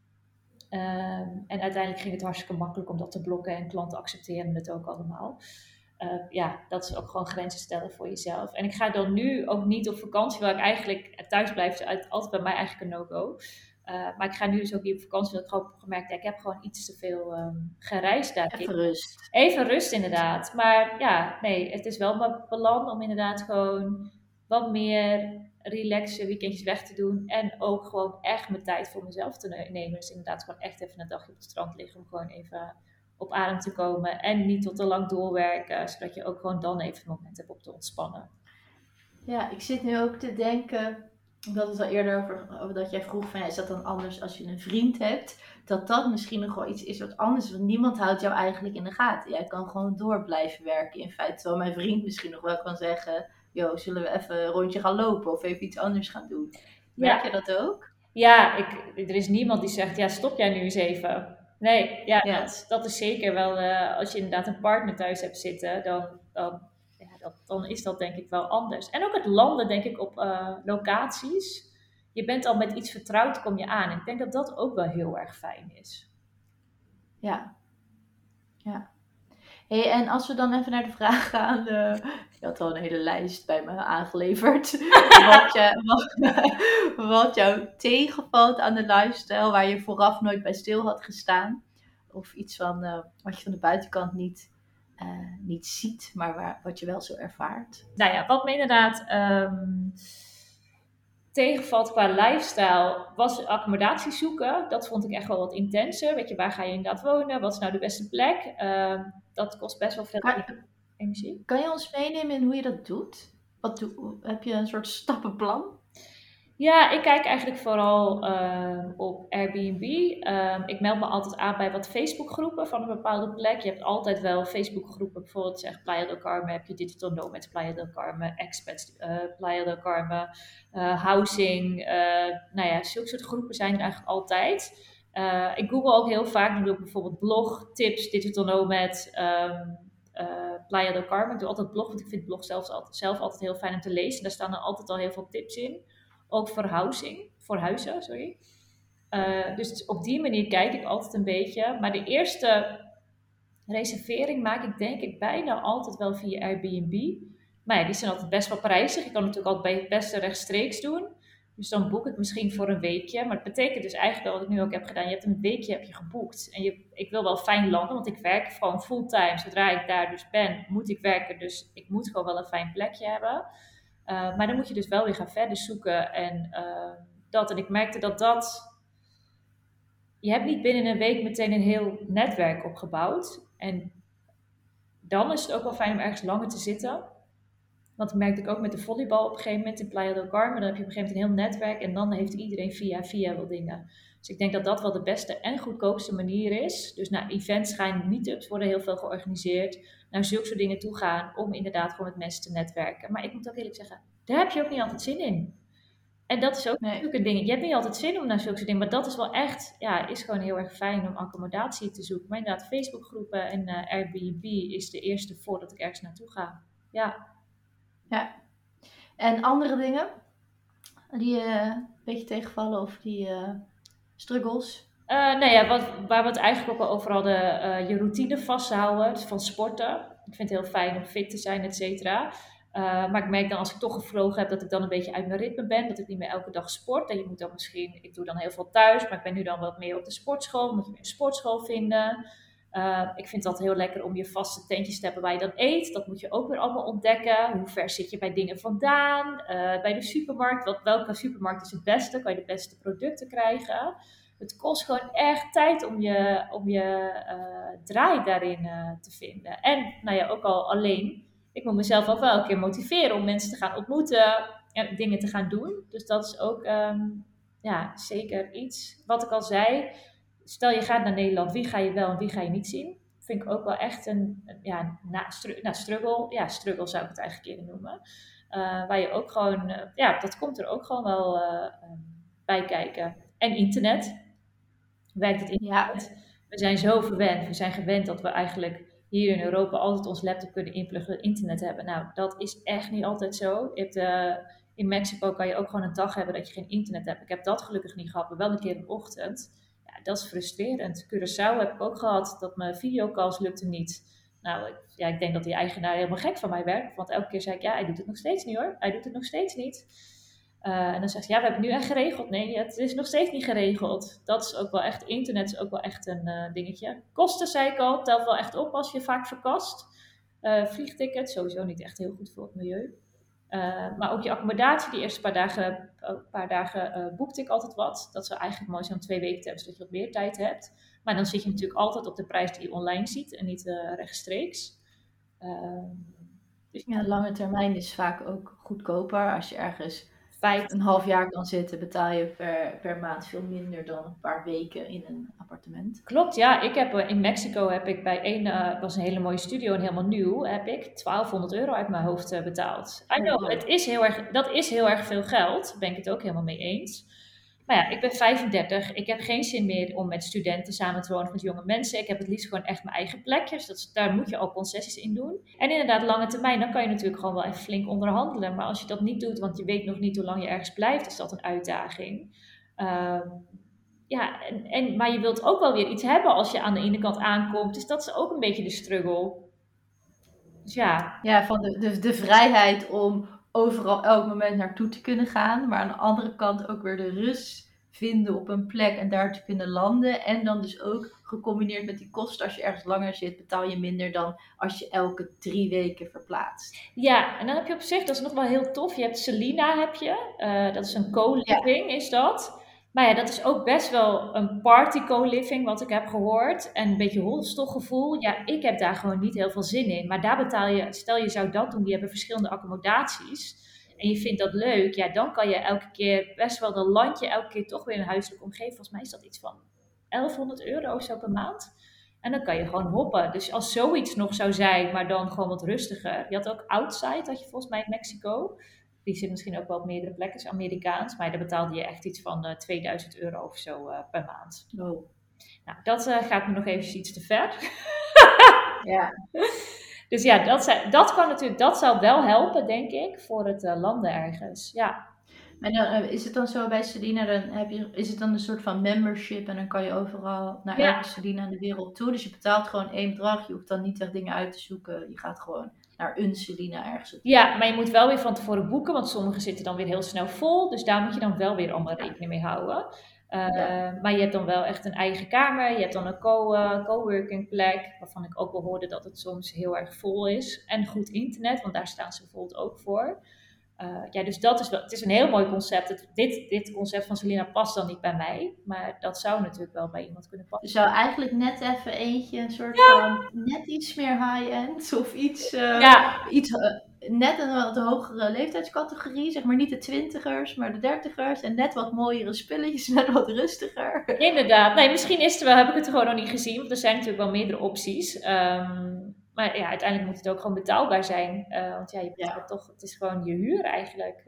En uiteindelijk ging het hartstikke makkelijk om dat te blokken en klanten accepteren het ook allemaal. Dat is ook gewoon grenzen stellen voor jezelf. En ik ga dan nu ook niet op vakantie, waar ik eigenlijk thuis blijf, is altijd bij mij eigenlijk een no-go. Maar ik ga nu dus ook hier op vakantie, dat ik gewoon heb gemerkt, ik heb gewoon iets te veel gereisd daarin. Even rust. Even rust inderdaad. Maar ja, nee, het is wel mijn plan om inderdaad gewoon wat meer relaxen, weekendjes weg te doen. En ook gewoon echt mijn tijd voor mezelf te nemen. Dus inderdaad gewoon echt even een dagje op het strand liggen om gewoon even op adem te komen. En niet tot te lang doorwerken, zodat je ook gewoon dan even een moment hebt om te ontspannen. Ja, ik zit nu ook te denken, we hadden het al eerder over dat jij vroeg van, is dat dan anders als je een vriend hebt? Dat misschien nog wel iets is wat anders, want niemand houdt jou eigenlijk in de gaten. Jij kan gewoon door blijven werken in feite. Terwijl mijn vriend misschien nog wel kan zeggen, yo, zullen we even een rondje gaan lopen of even iets anders gaan doen? Merk je dat ook? Ja, er is niemand die zegt, ja, stop jij nu eens even. Nee, ja, Ja. dat is zeker wel, als je inderdaad een partner thuis hebt zitten, dan is dat denk ik wel anders. En ook het landen, denk ik, op locaties. Je bent al met iets vertrouwd, kom je aan. En ik denk dat dat ook wel heel erg fijn is. Ja. Hey, en als we dan even naar de vraag gaan, je had al een hele lijst bij me aangeleverd, wat jou tegenvalt aan de lifestyle, waar je vooraf nooit bij stil had gestaan, of iets van wat je van de buitenkant niet ziet, maar wat je wel zo ervaart. Nou ja, wat me inderdaad tegenvalt qua lifestyle was accommodatie zoeken. Dat vond ik echt wel wat intenser. Weet je, waar ga je inderdaad wonen? Wat is nou de beste plek? Dat kost best wel veel energie. Kan je ons meenemen in hoe je dat doet? Heb je een soort stappenplan? Ja, ik kijk eigenlijk vooral op Airbnb. Ik meld me altijd aan bij wat Facebookgroepen van een bepaalde plek. Je hebt altijd wel Facebookgroepen, bijvoorbeeld zeg Playa del Carmen, heb je Digital Nomads Playa del Carmen, Expats Playa del Carmen, Housing. Nou ja, zulke soort groepen zijn er eigenlijk altijd. Ik google ook heel vaak, dan doe ik bijvoorbeeld blog, tips, Digital Nomad, Playa del Carmen. Ik doe altijd blog, want ik vind blog zelf altijd heel fijn om te lezen. Daar staan er altijd al heel veel tips in. Ook voor huizen, sorry. Dus op die manier kijk ik altijd een beetje. Maar de eerste reservering maak ik denk ik bijna altijd wel via Airbnb. Maar ja, die zijn altijd best wel prijzig. Je kan het natuurlijk altijd het beste rechtstreeks doen. Dus dan boek ik misschien voor een weekje. Maar het betekent dus eigenlijk wat ik nu ook heb gedaan. Je hebt een weekje heb je geboekt. En ik wil wel fijn landen, want ik werk gewoon fulltime. Zodra ik daar dus ben, moet ik werken. Dus ik moet gewoon wel een fijn plekje hebben. Maar dan moet je dus wel weer gaan verder zoeken. En ik merkte dat... Je hebt niet binnen een week meteen een heel netwerk opgebouwd. En dan is het ook wel fijn om ergens langer te zitten. Want dat merkte ik ook met de volleybal op een gegeven moment in Playa del Carmen. Dan heb je op een gegeven moment een heel netwerk. En dan heeft iedereen via wel dingen. Dus ik denk dat dat wel de beste en goedkoopste manier is. Dus naar events gaan, meetups worden heel veel georganiseerd. Naar zulke soort dingen toe gaan om inderdaad gewoon met mensen te netwerken. Maar ik moet ook eerlijk zeggen, daar heb je ook niet altijd zin in. En dat is ook natuurlijk een ding. Je hebt niet altijd zin om naar zulke soort dingen. Maar dat is wel echt, is gewoon heel erg fijn om accommodatie te zoeken. Maar inderdaad, Facebookgroepen en Airbnb is de eerste voordat ik ergens naartoe ga. Ja. En andere dingen die je een beetje tegenvallen of die struggles? Waar we het eigenlijk ook al over hadden, je routine vasthouden, dus van sporten. Ik vind het heel fijn om fit te zijn, et cetera. Maar ik merk dan als ik toch gevlogen heb, dat ik dan een beetje uit mijn ritme ben. Dat ik niet meer elke dag sport. En je moet dan misschien, ik doe dan heel veel thuis, maar ik ben nu dan wat meer op de sportschool. Moet je weer een sportschool vinden. Ik vind het altijd heel lekker om je vaste tentjes te hebben waar je dan eet. Dat moet je ook weer allemaal ontdekken. Hoe ver zit je bij dingen vandaan? Bij de supermarkt. Welke supermarkt is het beste? Kan je de beste producten krijgen? Het kost gewoon echt tijd om je draai daarin te vinden. En ook al alleen. Ik moet mezelf ook wel een keer motiveren om mensen te gaan ontmoeten en dingen te gaan doen. Dus dat is ook zeker iets. Wat ik al zei, stel je gaat naar Nederland, wie ga je wel en wie ga je niet zien? Vind ik ook wel echt een struggle. Ja, struggle zou ik het eigenlijk eerder noemen. Waar je ook gewoon, dat komt er ook gewoon wel bij kijken. En internet. Werkt het internet? Ja. We zijn zo verwend. We zijn gewend dat we eigenlijk hier in Europa altijd ons laptop kunnen inpluggen, internet hebben. Nou, dat is echt niet altijd zo. In Mexico kan je ook gewoon een dag hebben dat je geen internet hebt. Ik heb dat gelukkig niet gehad, maar wel een keer een ochtend. Ja, dat is frustrerend. Curaçao heb ik ook gehad, dat mijn videocalls lukte niet. Nou, ik denk dat die eigenaar helemaal gek van mij werd. Want elke keer zei ik, hij doet het nog steeds niet hoor. Hij doet het nog steeds niet. En dan zegt ze, ja, we hebben het nu echt geregeld. Nee, het is nog steeds niet geregeld. Dat is ook wel echt, internet is ook wel echt een dingetje. Kosten, zei ik al, telt wel echt op als je vaak verkast. Vliegticket, sowieso niet echt heel goed voor het milieu. Maar ook je accommodatie, die eerste paar dagen boekte ik altijd wat. Dat zou eigenlijk mooi zijn om 2 weken te hebben, zodat je wat meer tijd hebt. Maar dan zit je natuurlijk altijd op de prijs die je online ziet en niet rechtstreeks. Dus Ja, lange termijn is vaak ook goedkoper. Als je ergens feit. een half jaar kan zitten, betaal je per maand veel minder dan een paar weken in een appartement. Klopt, ja. Ik heb in Mexico heb ik bij was een hele mooie studio en helemaal nieuw, heb ik €1200 uit mijn hoofd betaald. I know, wow. dat is heel erg veel geld. Daar ben ik het ook helemaal mee eens. Maar ja, ik ben 35. Ik heb geen zin meer om met studenten samen te wonen, met jonge mensen. Ik heb het liefst gewoon echt mijn eigen plekjes. Daar moet je al concessies in doen. En inderdaad, lange termijn, dan kan je natuurlijk gewoon wel even flink onderhandelen. Maar als je dat niet doet, want je weet nog niet hoe lang je ergens blijft, is dat een uitdaging. Ja, maar je wilt ook wel weer iets hebben als je aan de ene kant aankomt. Dus dat is ook een beetje de struggle. Dus ja. Ja, van de vrijheid om overal elk moment naartoe te kunnen gaan. Maar aan de andere kant ook weer de rust vinden op een plek en daar te kunnen landen. En dan dus ook gecombineerd met die kosten. Als je ergens langer zit, betaal je minder dan als je elke 3 weken verplaatst. Ja, en dan heb je op zich, dat is nog wel heel tof. Je hebt Selina, heb je. Dat is een co-living, is dat. Maar ja, dat is ook best wel een party co-living, wat ik heb gehoord. En een beetje holstokgevoel. Ja, ik heb daar gewoon niet heel veel zin in. Maar daar betaal je, stel je zou dat doen, die hebben verschillende accommodaties. En je vindt dat leuk, ja, dan kan je elke keer best wel, dan land je elke keer toch weer in een huiselijke omgeving. Volgens mij is dat iets van €1100 of zo per maand. En dan kan je gewoon hoppen. Dus als zoiets nog zou zijn, maar dan gewoon wat rustiger. Je had ook Outside, had je volgens mij in Mexico. Die zit misschien ook wel op meerdere plekken, is Amerikaans. Maar daar betaalde je echt iets van €2000 of zo per maand. Oh. Nou, dat gaat me nog even iets te ver. Ja. Dus ja, dat kan natuurlijk, dat zou wel helpen, denk ik, voor het landen ergens. Ja. En dan, is het dan zo bij Selina, is het dan een soort van membership en dan kan je overal naar elke Selina in de wereld toe. Dus je betaalt gewoon 1 bedrag, je hoeft dan niet echt dingen uit te zoeken. Je gaat gewoon naar een Selina ergens op. Ja, maar je moet wel weer van tevoren boeken, want sommige zitten dan weer heel snel vol. Dus daar moet je dan wel weer allemaal rekening mee houden. Maar je hebt dan wel echt een eigen kamer. Je hebt dan een coworking plek, waarvan ik ook wel hoorde dat het soms heel erg vol is. En goed internet, want daar staan ze bijvoorbeeld ook voor. Ja, dus dat is wel, het is een heel mooi concept. Dit concept van Selina past dan niet bij mij, maar dat zou natuurlijk wel bij iemand kunnen passen. Er zou eigenlijk net even eentje, een soort van net iets meer high-end of iets net een wat hogere leeftijdscategorie, zeg maar niet de 20ers, maar de 30ers en net wat mooiere spulletjes, net wat rustiger. Inderdaad, nee, misschien is het wel, heb ik het gewoon nog niet gezien, want er zijn natuurlijk wel meerdere opties. Maar ja, uiteindelijk moet het ook gewoon betaalbaar zijn. Want ja, je betaalt toch, het is gewoon je huur eigenlijk.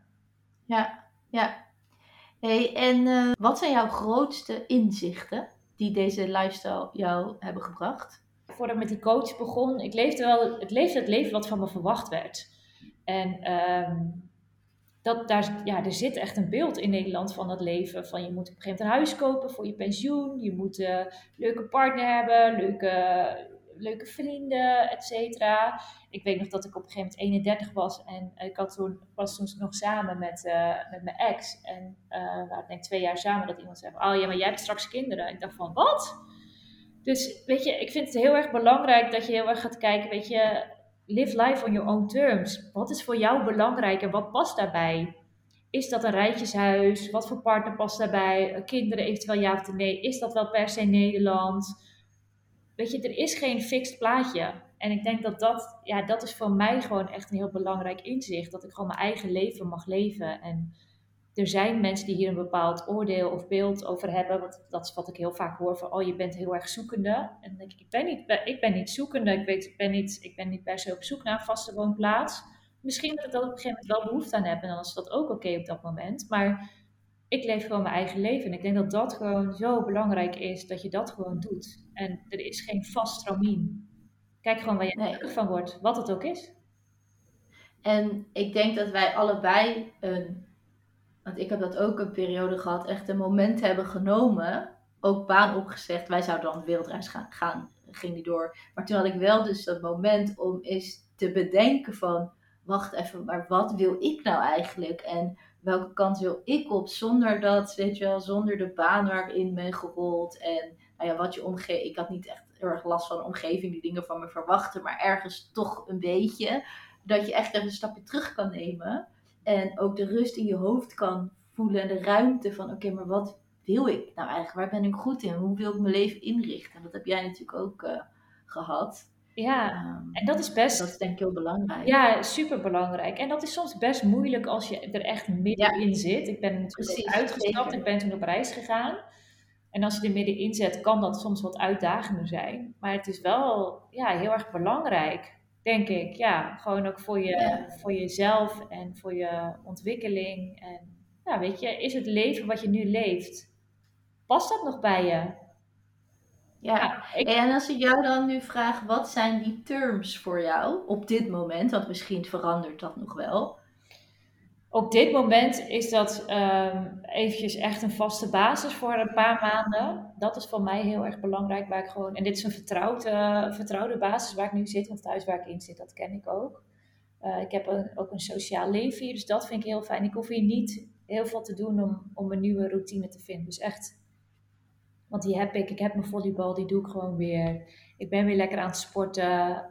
Ja. Hey, en wat zijn jouw grootste inzichten die deze lifestyle jou hebben gebracht? Voordat ik met die coach begon, ik leefde het leven wat van me verwacht werd. En er zit echt een beeld in Nederland van dat leven. Van je moet op een gegeven moment een huis kopen voor je pensioen. Je moet een leuke partner hebben, leuke vrienden, et cetera. Ik weet nog dat ik op een gegeven moment 31 was. En ik was toen nog samen met mijn ex. En we waren denk ik 2 jaar samen dat iemand zei van, oh ja, maar jij hebt straks kinderen. Ik dacht van, wat? Dus weet je, ik vind het heel erg belangrijk dat je heel erg gaat kijken, weet je, live life on your own terms. Wat is voor jou belangrijk en wat past daarbij? Is dat een rijtjeshuis? Wat voor partner past daarbij? Kinderen eventueel ja of nee? Is dat wel per se Nederland? Weet je, er is geen fixed plaatje. En ik denk dat is voor mij gewoon echt een heel belangrijk inzicht. Dat ik gewoon mijn eigen leven mag leven. En er zijn mensen die hier een bepaald oordeel of beeld over hebben. Want dat is wat ik heel vaak hoor van, oh, je bent heel erg zoekende. En dan denk ik, ik ben niet zoekende. Ik ben niet per se op zoek naar een vaste woonplaats. Misschien dat ik dat op een gegeven moment wel behoefte aan heb. En dan is dat ook oké op dat moment. Maar ik leef gewoon mijn eigen leven. En ik denk dat dat gewoon zo belangrijk is, dat je dat gewoon doet. En er is geen vast stramien. Kijk gewoon waar je gelukkig van wordt, wat het ook is. En ik denk dat wij allebei want ik heb dat ook een periode gehad, echt een moment hebben genomen. Ook baan opgezegd. Wij zouden dan de wereldreis gaan. Ging die door. Maar toen had ik wel dus dat moment om eens te bedenken van, wacht even, maar wat wil ik nou eigenlijk? En welke kant wil ik op, zonder dat, weet je wel, zonder de baan waar ik in ben gerold. En nou ja, wat je ik had niet echt heel erg last van de omgeving die dingen van me verwachten, maar ergens toch een beetje. Dat je echt even een stapje terug kan nemen. En ook de rust in je hoofd kan voelen en de ruimte van, oké, maar wat wil ik nou eigenlijk? Waar ben ik goed in? Hoe wil ik mijn leven inrichten? Dat heb jij natuurlijk ook gehad. Ja, en dat is best... Dat is denk ik heel belangrijk. Ja, super belangrijk. En dat is soms best moeilijk als je er echt middenin zit. Ik ben natuurlijk ook Precies, uitgestapt, zeker. ik ben toen op reis gegaan. En als je er middenin zit, kan dat soms wat uitdagender zijn. Maar het is wel heel erg belangrijk, denk ik. Ja, gewoon ook voor jezelf en voor je ontwikkeling. En ja, weet je, is het leven wat je nu leeft, past dat nog bij je? Ja, en als ik jou dan nu vraag, wat zijn die terms voor jou op dit moment? Want misschien verandert dat nog wel. Op dit moment is dat eventjes echt een vaste basis voor een paar maanden. Dat is voor mij heel erg belangrijk. Waar ik gewoon, en dit is een vertrouwde basis waar ik nu zit, want het huis waar ik in zit, dat ken ik ook. Ik heb ook een sociaal leven hier, dus dat vind ik heel fijn. Ik hoef hier niet heel veel te doen om een nieuwe routine te vinden. Dus echt, want die heb ik. Ik heb mijn volleybal, die doe ik gewoon weer. Ik ben weer lekker aan het sporten.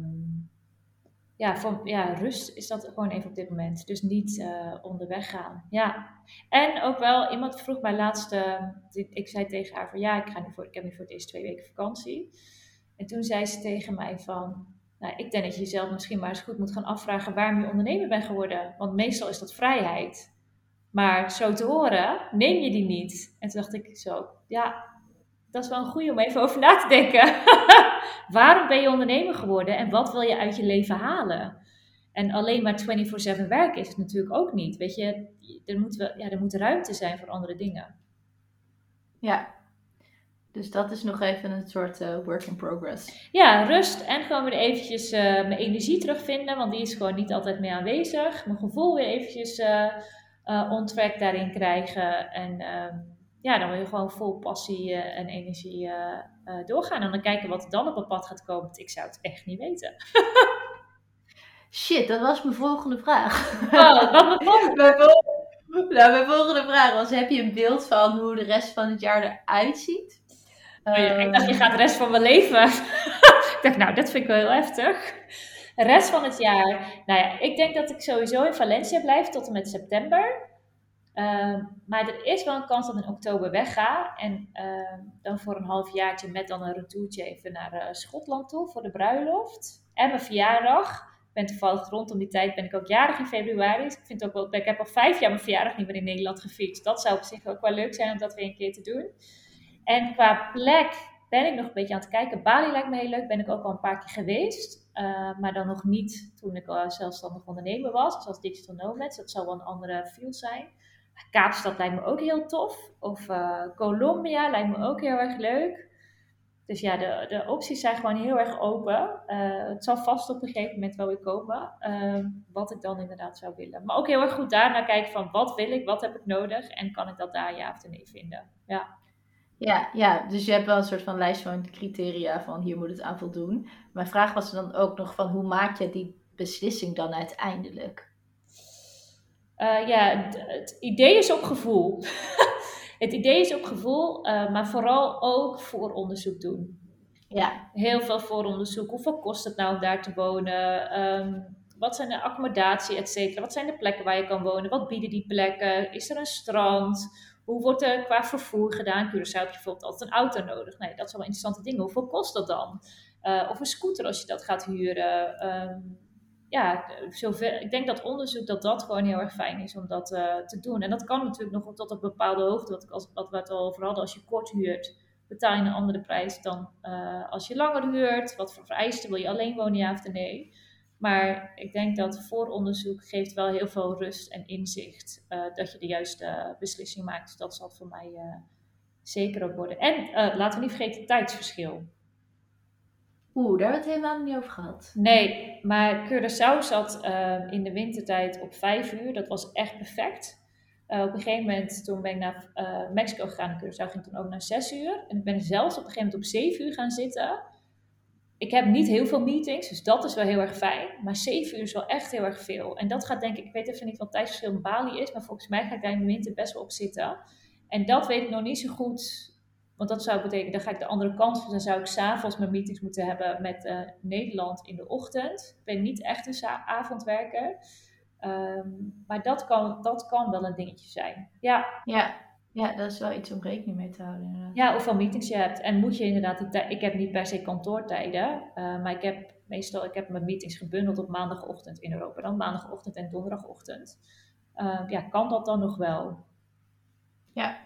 Rust is dat gewoon even op dit moment. Dus niet onderweg gaan. Ja. En ook wel, iemand vroeg mij laatst, ik zei tegen haar van ik heb nu voor het eerst 2 weken vakantie. En toen zei ze tegen mij van, nou, ik denk dat je jezelf misschien maar eens goed moet gaan afvragen waarom je ondernemer bent geworden. Want meestal is dat vrijheid. Maar zo te horen, neem je die niet. En toen dacht ik zo, dat is wel een goeie om even over na te denken. Waarom ben je ondernemer geworden en wat wil je uit je leven halen? En alleen maar 24/7 werken is het natuurlijk ook niet. Weet je, er moet ruimte zijn voor andere dingen. Ja, dus dat is nog even een soort work in progress. Ja, rust en gewoon weer eventjes mijn energie terugvinden, want die is gewoon niet altijd meer aanwezig. Mijn gevoel weer eventjes on-track daarin krijgen en dan wil je gewoon vol passie en energie doorgaan. En dan kijken wat er dan op het pad gaat komen. Want ik zou het echt niet weten. Shit, dat was mijn volgende vraag. Oh, wat Mijn volgende vraag was, heb je een beeld van hoe de rest van het jaar eruit ziet? Ik dacht, je gaat de rest van mijn leven. Ik dacht, nou, dat vind ik wel heel heftig. De rest van het jaar, nou ja, ik denk dat ik sowieso in Valencia blijf tot en met september. Maar er is wel een kans dat ik in oktober wegga. En dan voor een halfjaartje met dan een retourtje even naar Schotland toe voor de bruiloft. En mijn verjaardag. Ik ben toevallig rondom die tijd ben ik ook jarig in februari. Dus ik heb al 5 jaar mijn verjaardag niet meer in Nederland gevierd. Dat zou op zich ook wel leuk zijn om dat weer een keer te doen. En qua plek ben ik nog een beetje aan het kijken. Bali lijkt me heel leuk. Ben ik ook al een paar keer geweest. Maar dan nog niet toen ik zelfstandig ondernemer was. Dus als digital nomad. Dat zou wel een andere feel zijn. Kaapstad lijkt me ook heel tof. Of Colombia lijkt me ook heel erg leuk. Dus ja, de opties zijn gewoon heel erg open. Het zal vast op een gegeven moment wel weer komen. Wat ik dan inderdaad zou willen. Maar ook heel erg goed daarnaar kijken van wat wil ik, wat heb ik nodig. En kan ik dat daar ja of nee vinden. Ja, dus je hebt wel een soort van lijst van criteria van hier moet het aan voldoen. Mijn vraag was dan ook nog van hoe maak je die beslissing dan uiteindelijk? Het idee is op gevoel. Het idee is op gevoel, maar vooral ook vooronderzoek doen. Ja. Heel veel vooronderzoek. Hoeveel kost het nou om daar te wonen? Wat zijn de accommodatie, et cetera? Wat zijn de plekken waar je kan wonen? Wat bieden die plekken? Is er een strand? Hoe wordt er qua vervoer gedaan? Curaçao heb je bijvoorbeeld altijd een auto nodig. Nee, dat zijn wel interessante dingen. Hoeveel kost dat dan? Of een scooter als je dat gaat huren. Ik denk dat onderzoek dat gewoon heel erg fijn is om dat te doen. En dat kan natuurlijk nog tot een bepaalde hoogte. Wat we het al over hadden, als je kort huurt, betaal je een andere prijs dan als je langer huurt. Wat voor vereisten wil je alleen wonen, ja of nee? Maar ik denk dat vooronderzoek geeft wel heel veel rust en inzicht. Dat je de juiste beslissing maakt. Dus dat zal voor mij zeker ook worden. En laten we niet vergeten, het tijdsverschil. Daar hebben we het helemaal niet over gehad. Nee, maar Curaçao zat in de wintertijd op 5 uur. Dat was echt perfect. Op een gegeven moment, toen ben ik naar Mexico gegaan. En Curaçao ging toen ook naar 6 uur. En ik ben zelfs op een gegeven moment op 7 uur gaan zitten. Ik heb niet heel veel meetings, dus dat is wel heel erg fijn. Maar 7 uur is wel echt heel erg veel. En dat gaat denk ik weet even niet wat tijdsverschil in Bali is. Maar volgens mij ga ik daar in de winter best wel op zitten. En dat weet ik nog niet zo goed. Want dat zou betekenen, dan ga ik de andere kant. Dus dan zou ik 's avonds mijn meetings moeten hebben met Nederland in de ochtend. Ik ben niet echt een avondwerker. Maar dat kan wel een dingetje zijn. Ja. Ja, dat is wel iets om rekening mee te houden inderdaad. Ja, hoeveel meetings je hebt. En moet je inderdaad ik heb niet per se kantoortijden. Maar ik heb mijn meetings gebundeld op maandagochtend in Europa. Dan maandagochtend en donderdagochtend. Kan dat dan nog wel? Ja.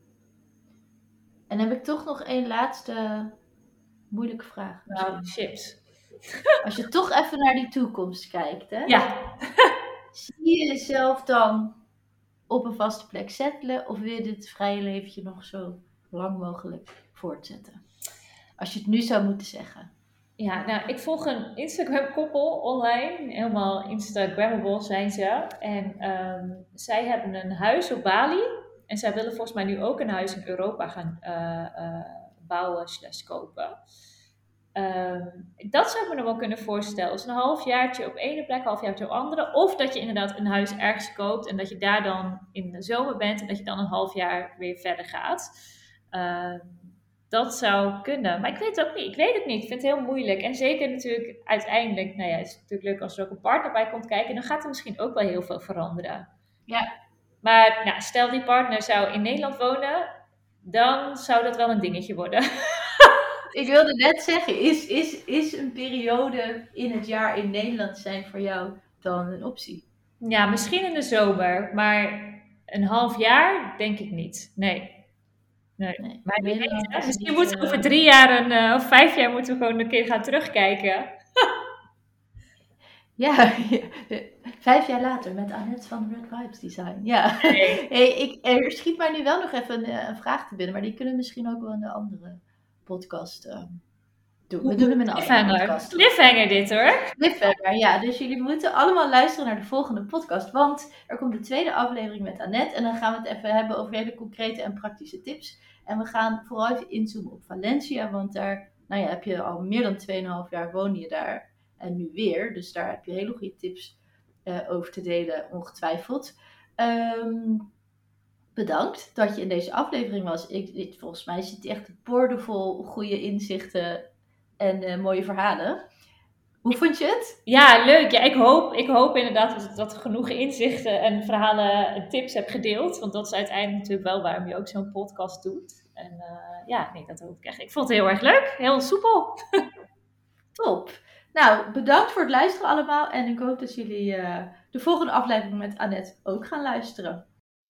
En dan heb ik toch nog één laatste moeilijke vraag. Nou, chips. Als je toch even naar die toekomst kijkt, hè? Ja. Zie je jezelf dan op een vaste plek settelen? Of wil je dit vrije leventje nog zo lang mogelijk voortzetten? Als je het nu zou moeten zeggen. Ja, nou, ik volg een Instagram-koppel online. Helemaal Instagrammable zijn ze. En zij hebben een huis op Bali. En zij willen volgens mij nu ook een huis in Europa gaan bouwen/kopen. Dat zou ik me nog wel kunnen voorstellen. Dus een halfjaartje op ene plek, een halfjaartje op andere. Of dat je inderdaad een huis ergens koopt en dat je daar dan in de zomer bent en dat je dan een half jaar weer verder gaat. Dat zou kunnen. Maar ik weet het ook niet. Ik weet het niet. Ik vind het heel moeilijk. En zeker natuurlijk uiteindelijk, nou ja, het is natuurlijk leuk als er ook een partner bij komt kijken. Dan gaat er misschien ook wel heel veel veranderen. Ja. Maar nou, stel die partner zou in Nederland wonen, dan zou dat wel een dingetje worden. Ik wilde net zeggen, is een periode in het jaar in Nederland zijn voor jou dan een optie? Ja, misschien in de zomer, maar een half jaar denk ik niet. Nee. Maar wie weet, hè? Misschien moeten we over 3 jaar of 5 jaar moeten we gewoon een keer gaan terugkijken. Ja, 5 jaar later met Annette van Red Vibes Design. Ja. Nee. Hey, er schiet mij nu wel nog even een vraag te binnen, maar die kunnen we misschien ook wel in de andere podcast doen. We doen hem in een andere podcast. Cliffhanger dit hoor. Cliffhanger, ja. Dus jullie moeten allemaal luisteren naar de volgende podcast, want er komt de tweede aflevering met Annette en dan gaan we het even hebben over hele concrete en praktische tips. En we gaan vooral even inzoomen op Valencia, want daar heb je al meer dan 2,5 jaar woon je daar. En nu weer, dus daar heb je hele goede tips over te delen, ongetwijfeld. Bedankt dat je in deze aflevering was. Volgens mij zit echt boordevol goede inzichten en mooie verhalen. Hoe vond je het? Ja, leuk. Ja, ik hoop inderdaad dat ik genoeg inzichten en verhalen en tips heb gedeeld. Want dat is uiteindelijk natuurlijk wel waarom je ook zo'n podcast doet. En dat hoop ik echt. Ik vond het heel erg leuk. Heel soepel. Top. Nou, bedankt voor het luisteren allemaal. En ik hoop dat jullie de volgende aflevering met Annette ook gaan luisteren.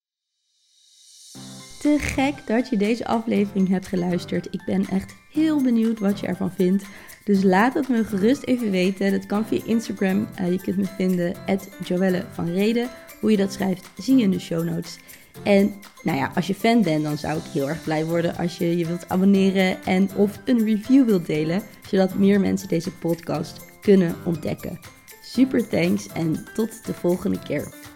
Te gek dat je deze aflevering hebt geluisterd. Ik ben echt heel benieuwd wat je ervan vindt. Dus laat het me gerust even weten. Dat kan via Instagram. Je kunt me vinden @joellevanreden. Hoe je dat schrijft zie je in de show notes. En als je fan bent, dan zou ik heel erg blij worden als je je wilt abonneren en of een review wilt delen, zodat meer mensen deze podcast kunnen ontdekken. Super thanks en tot de volgende keer.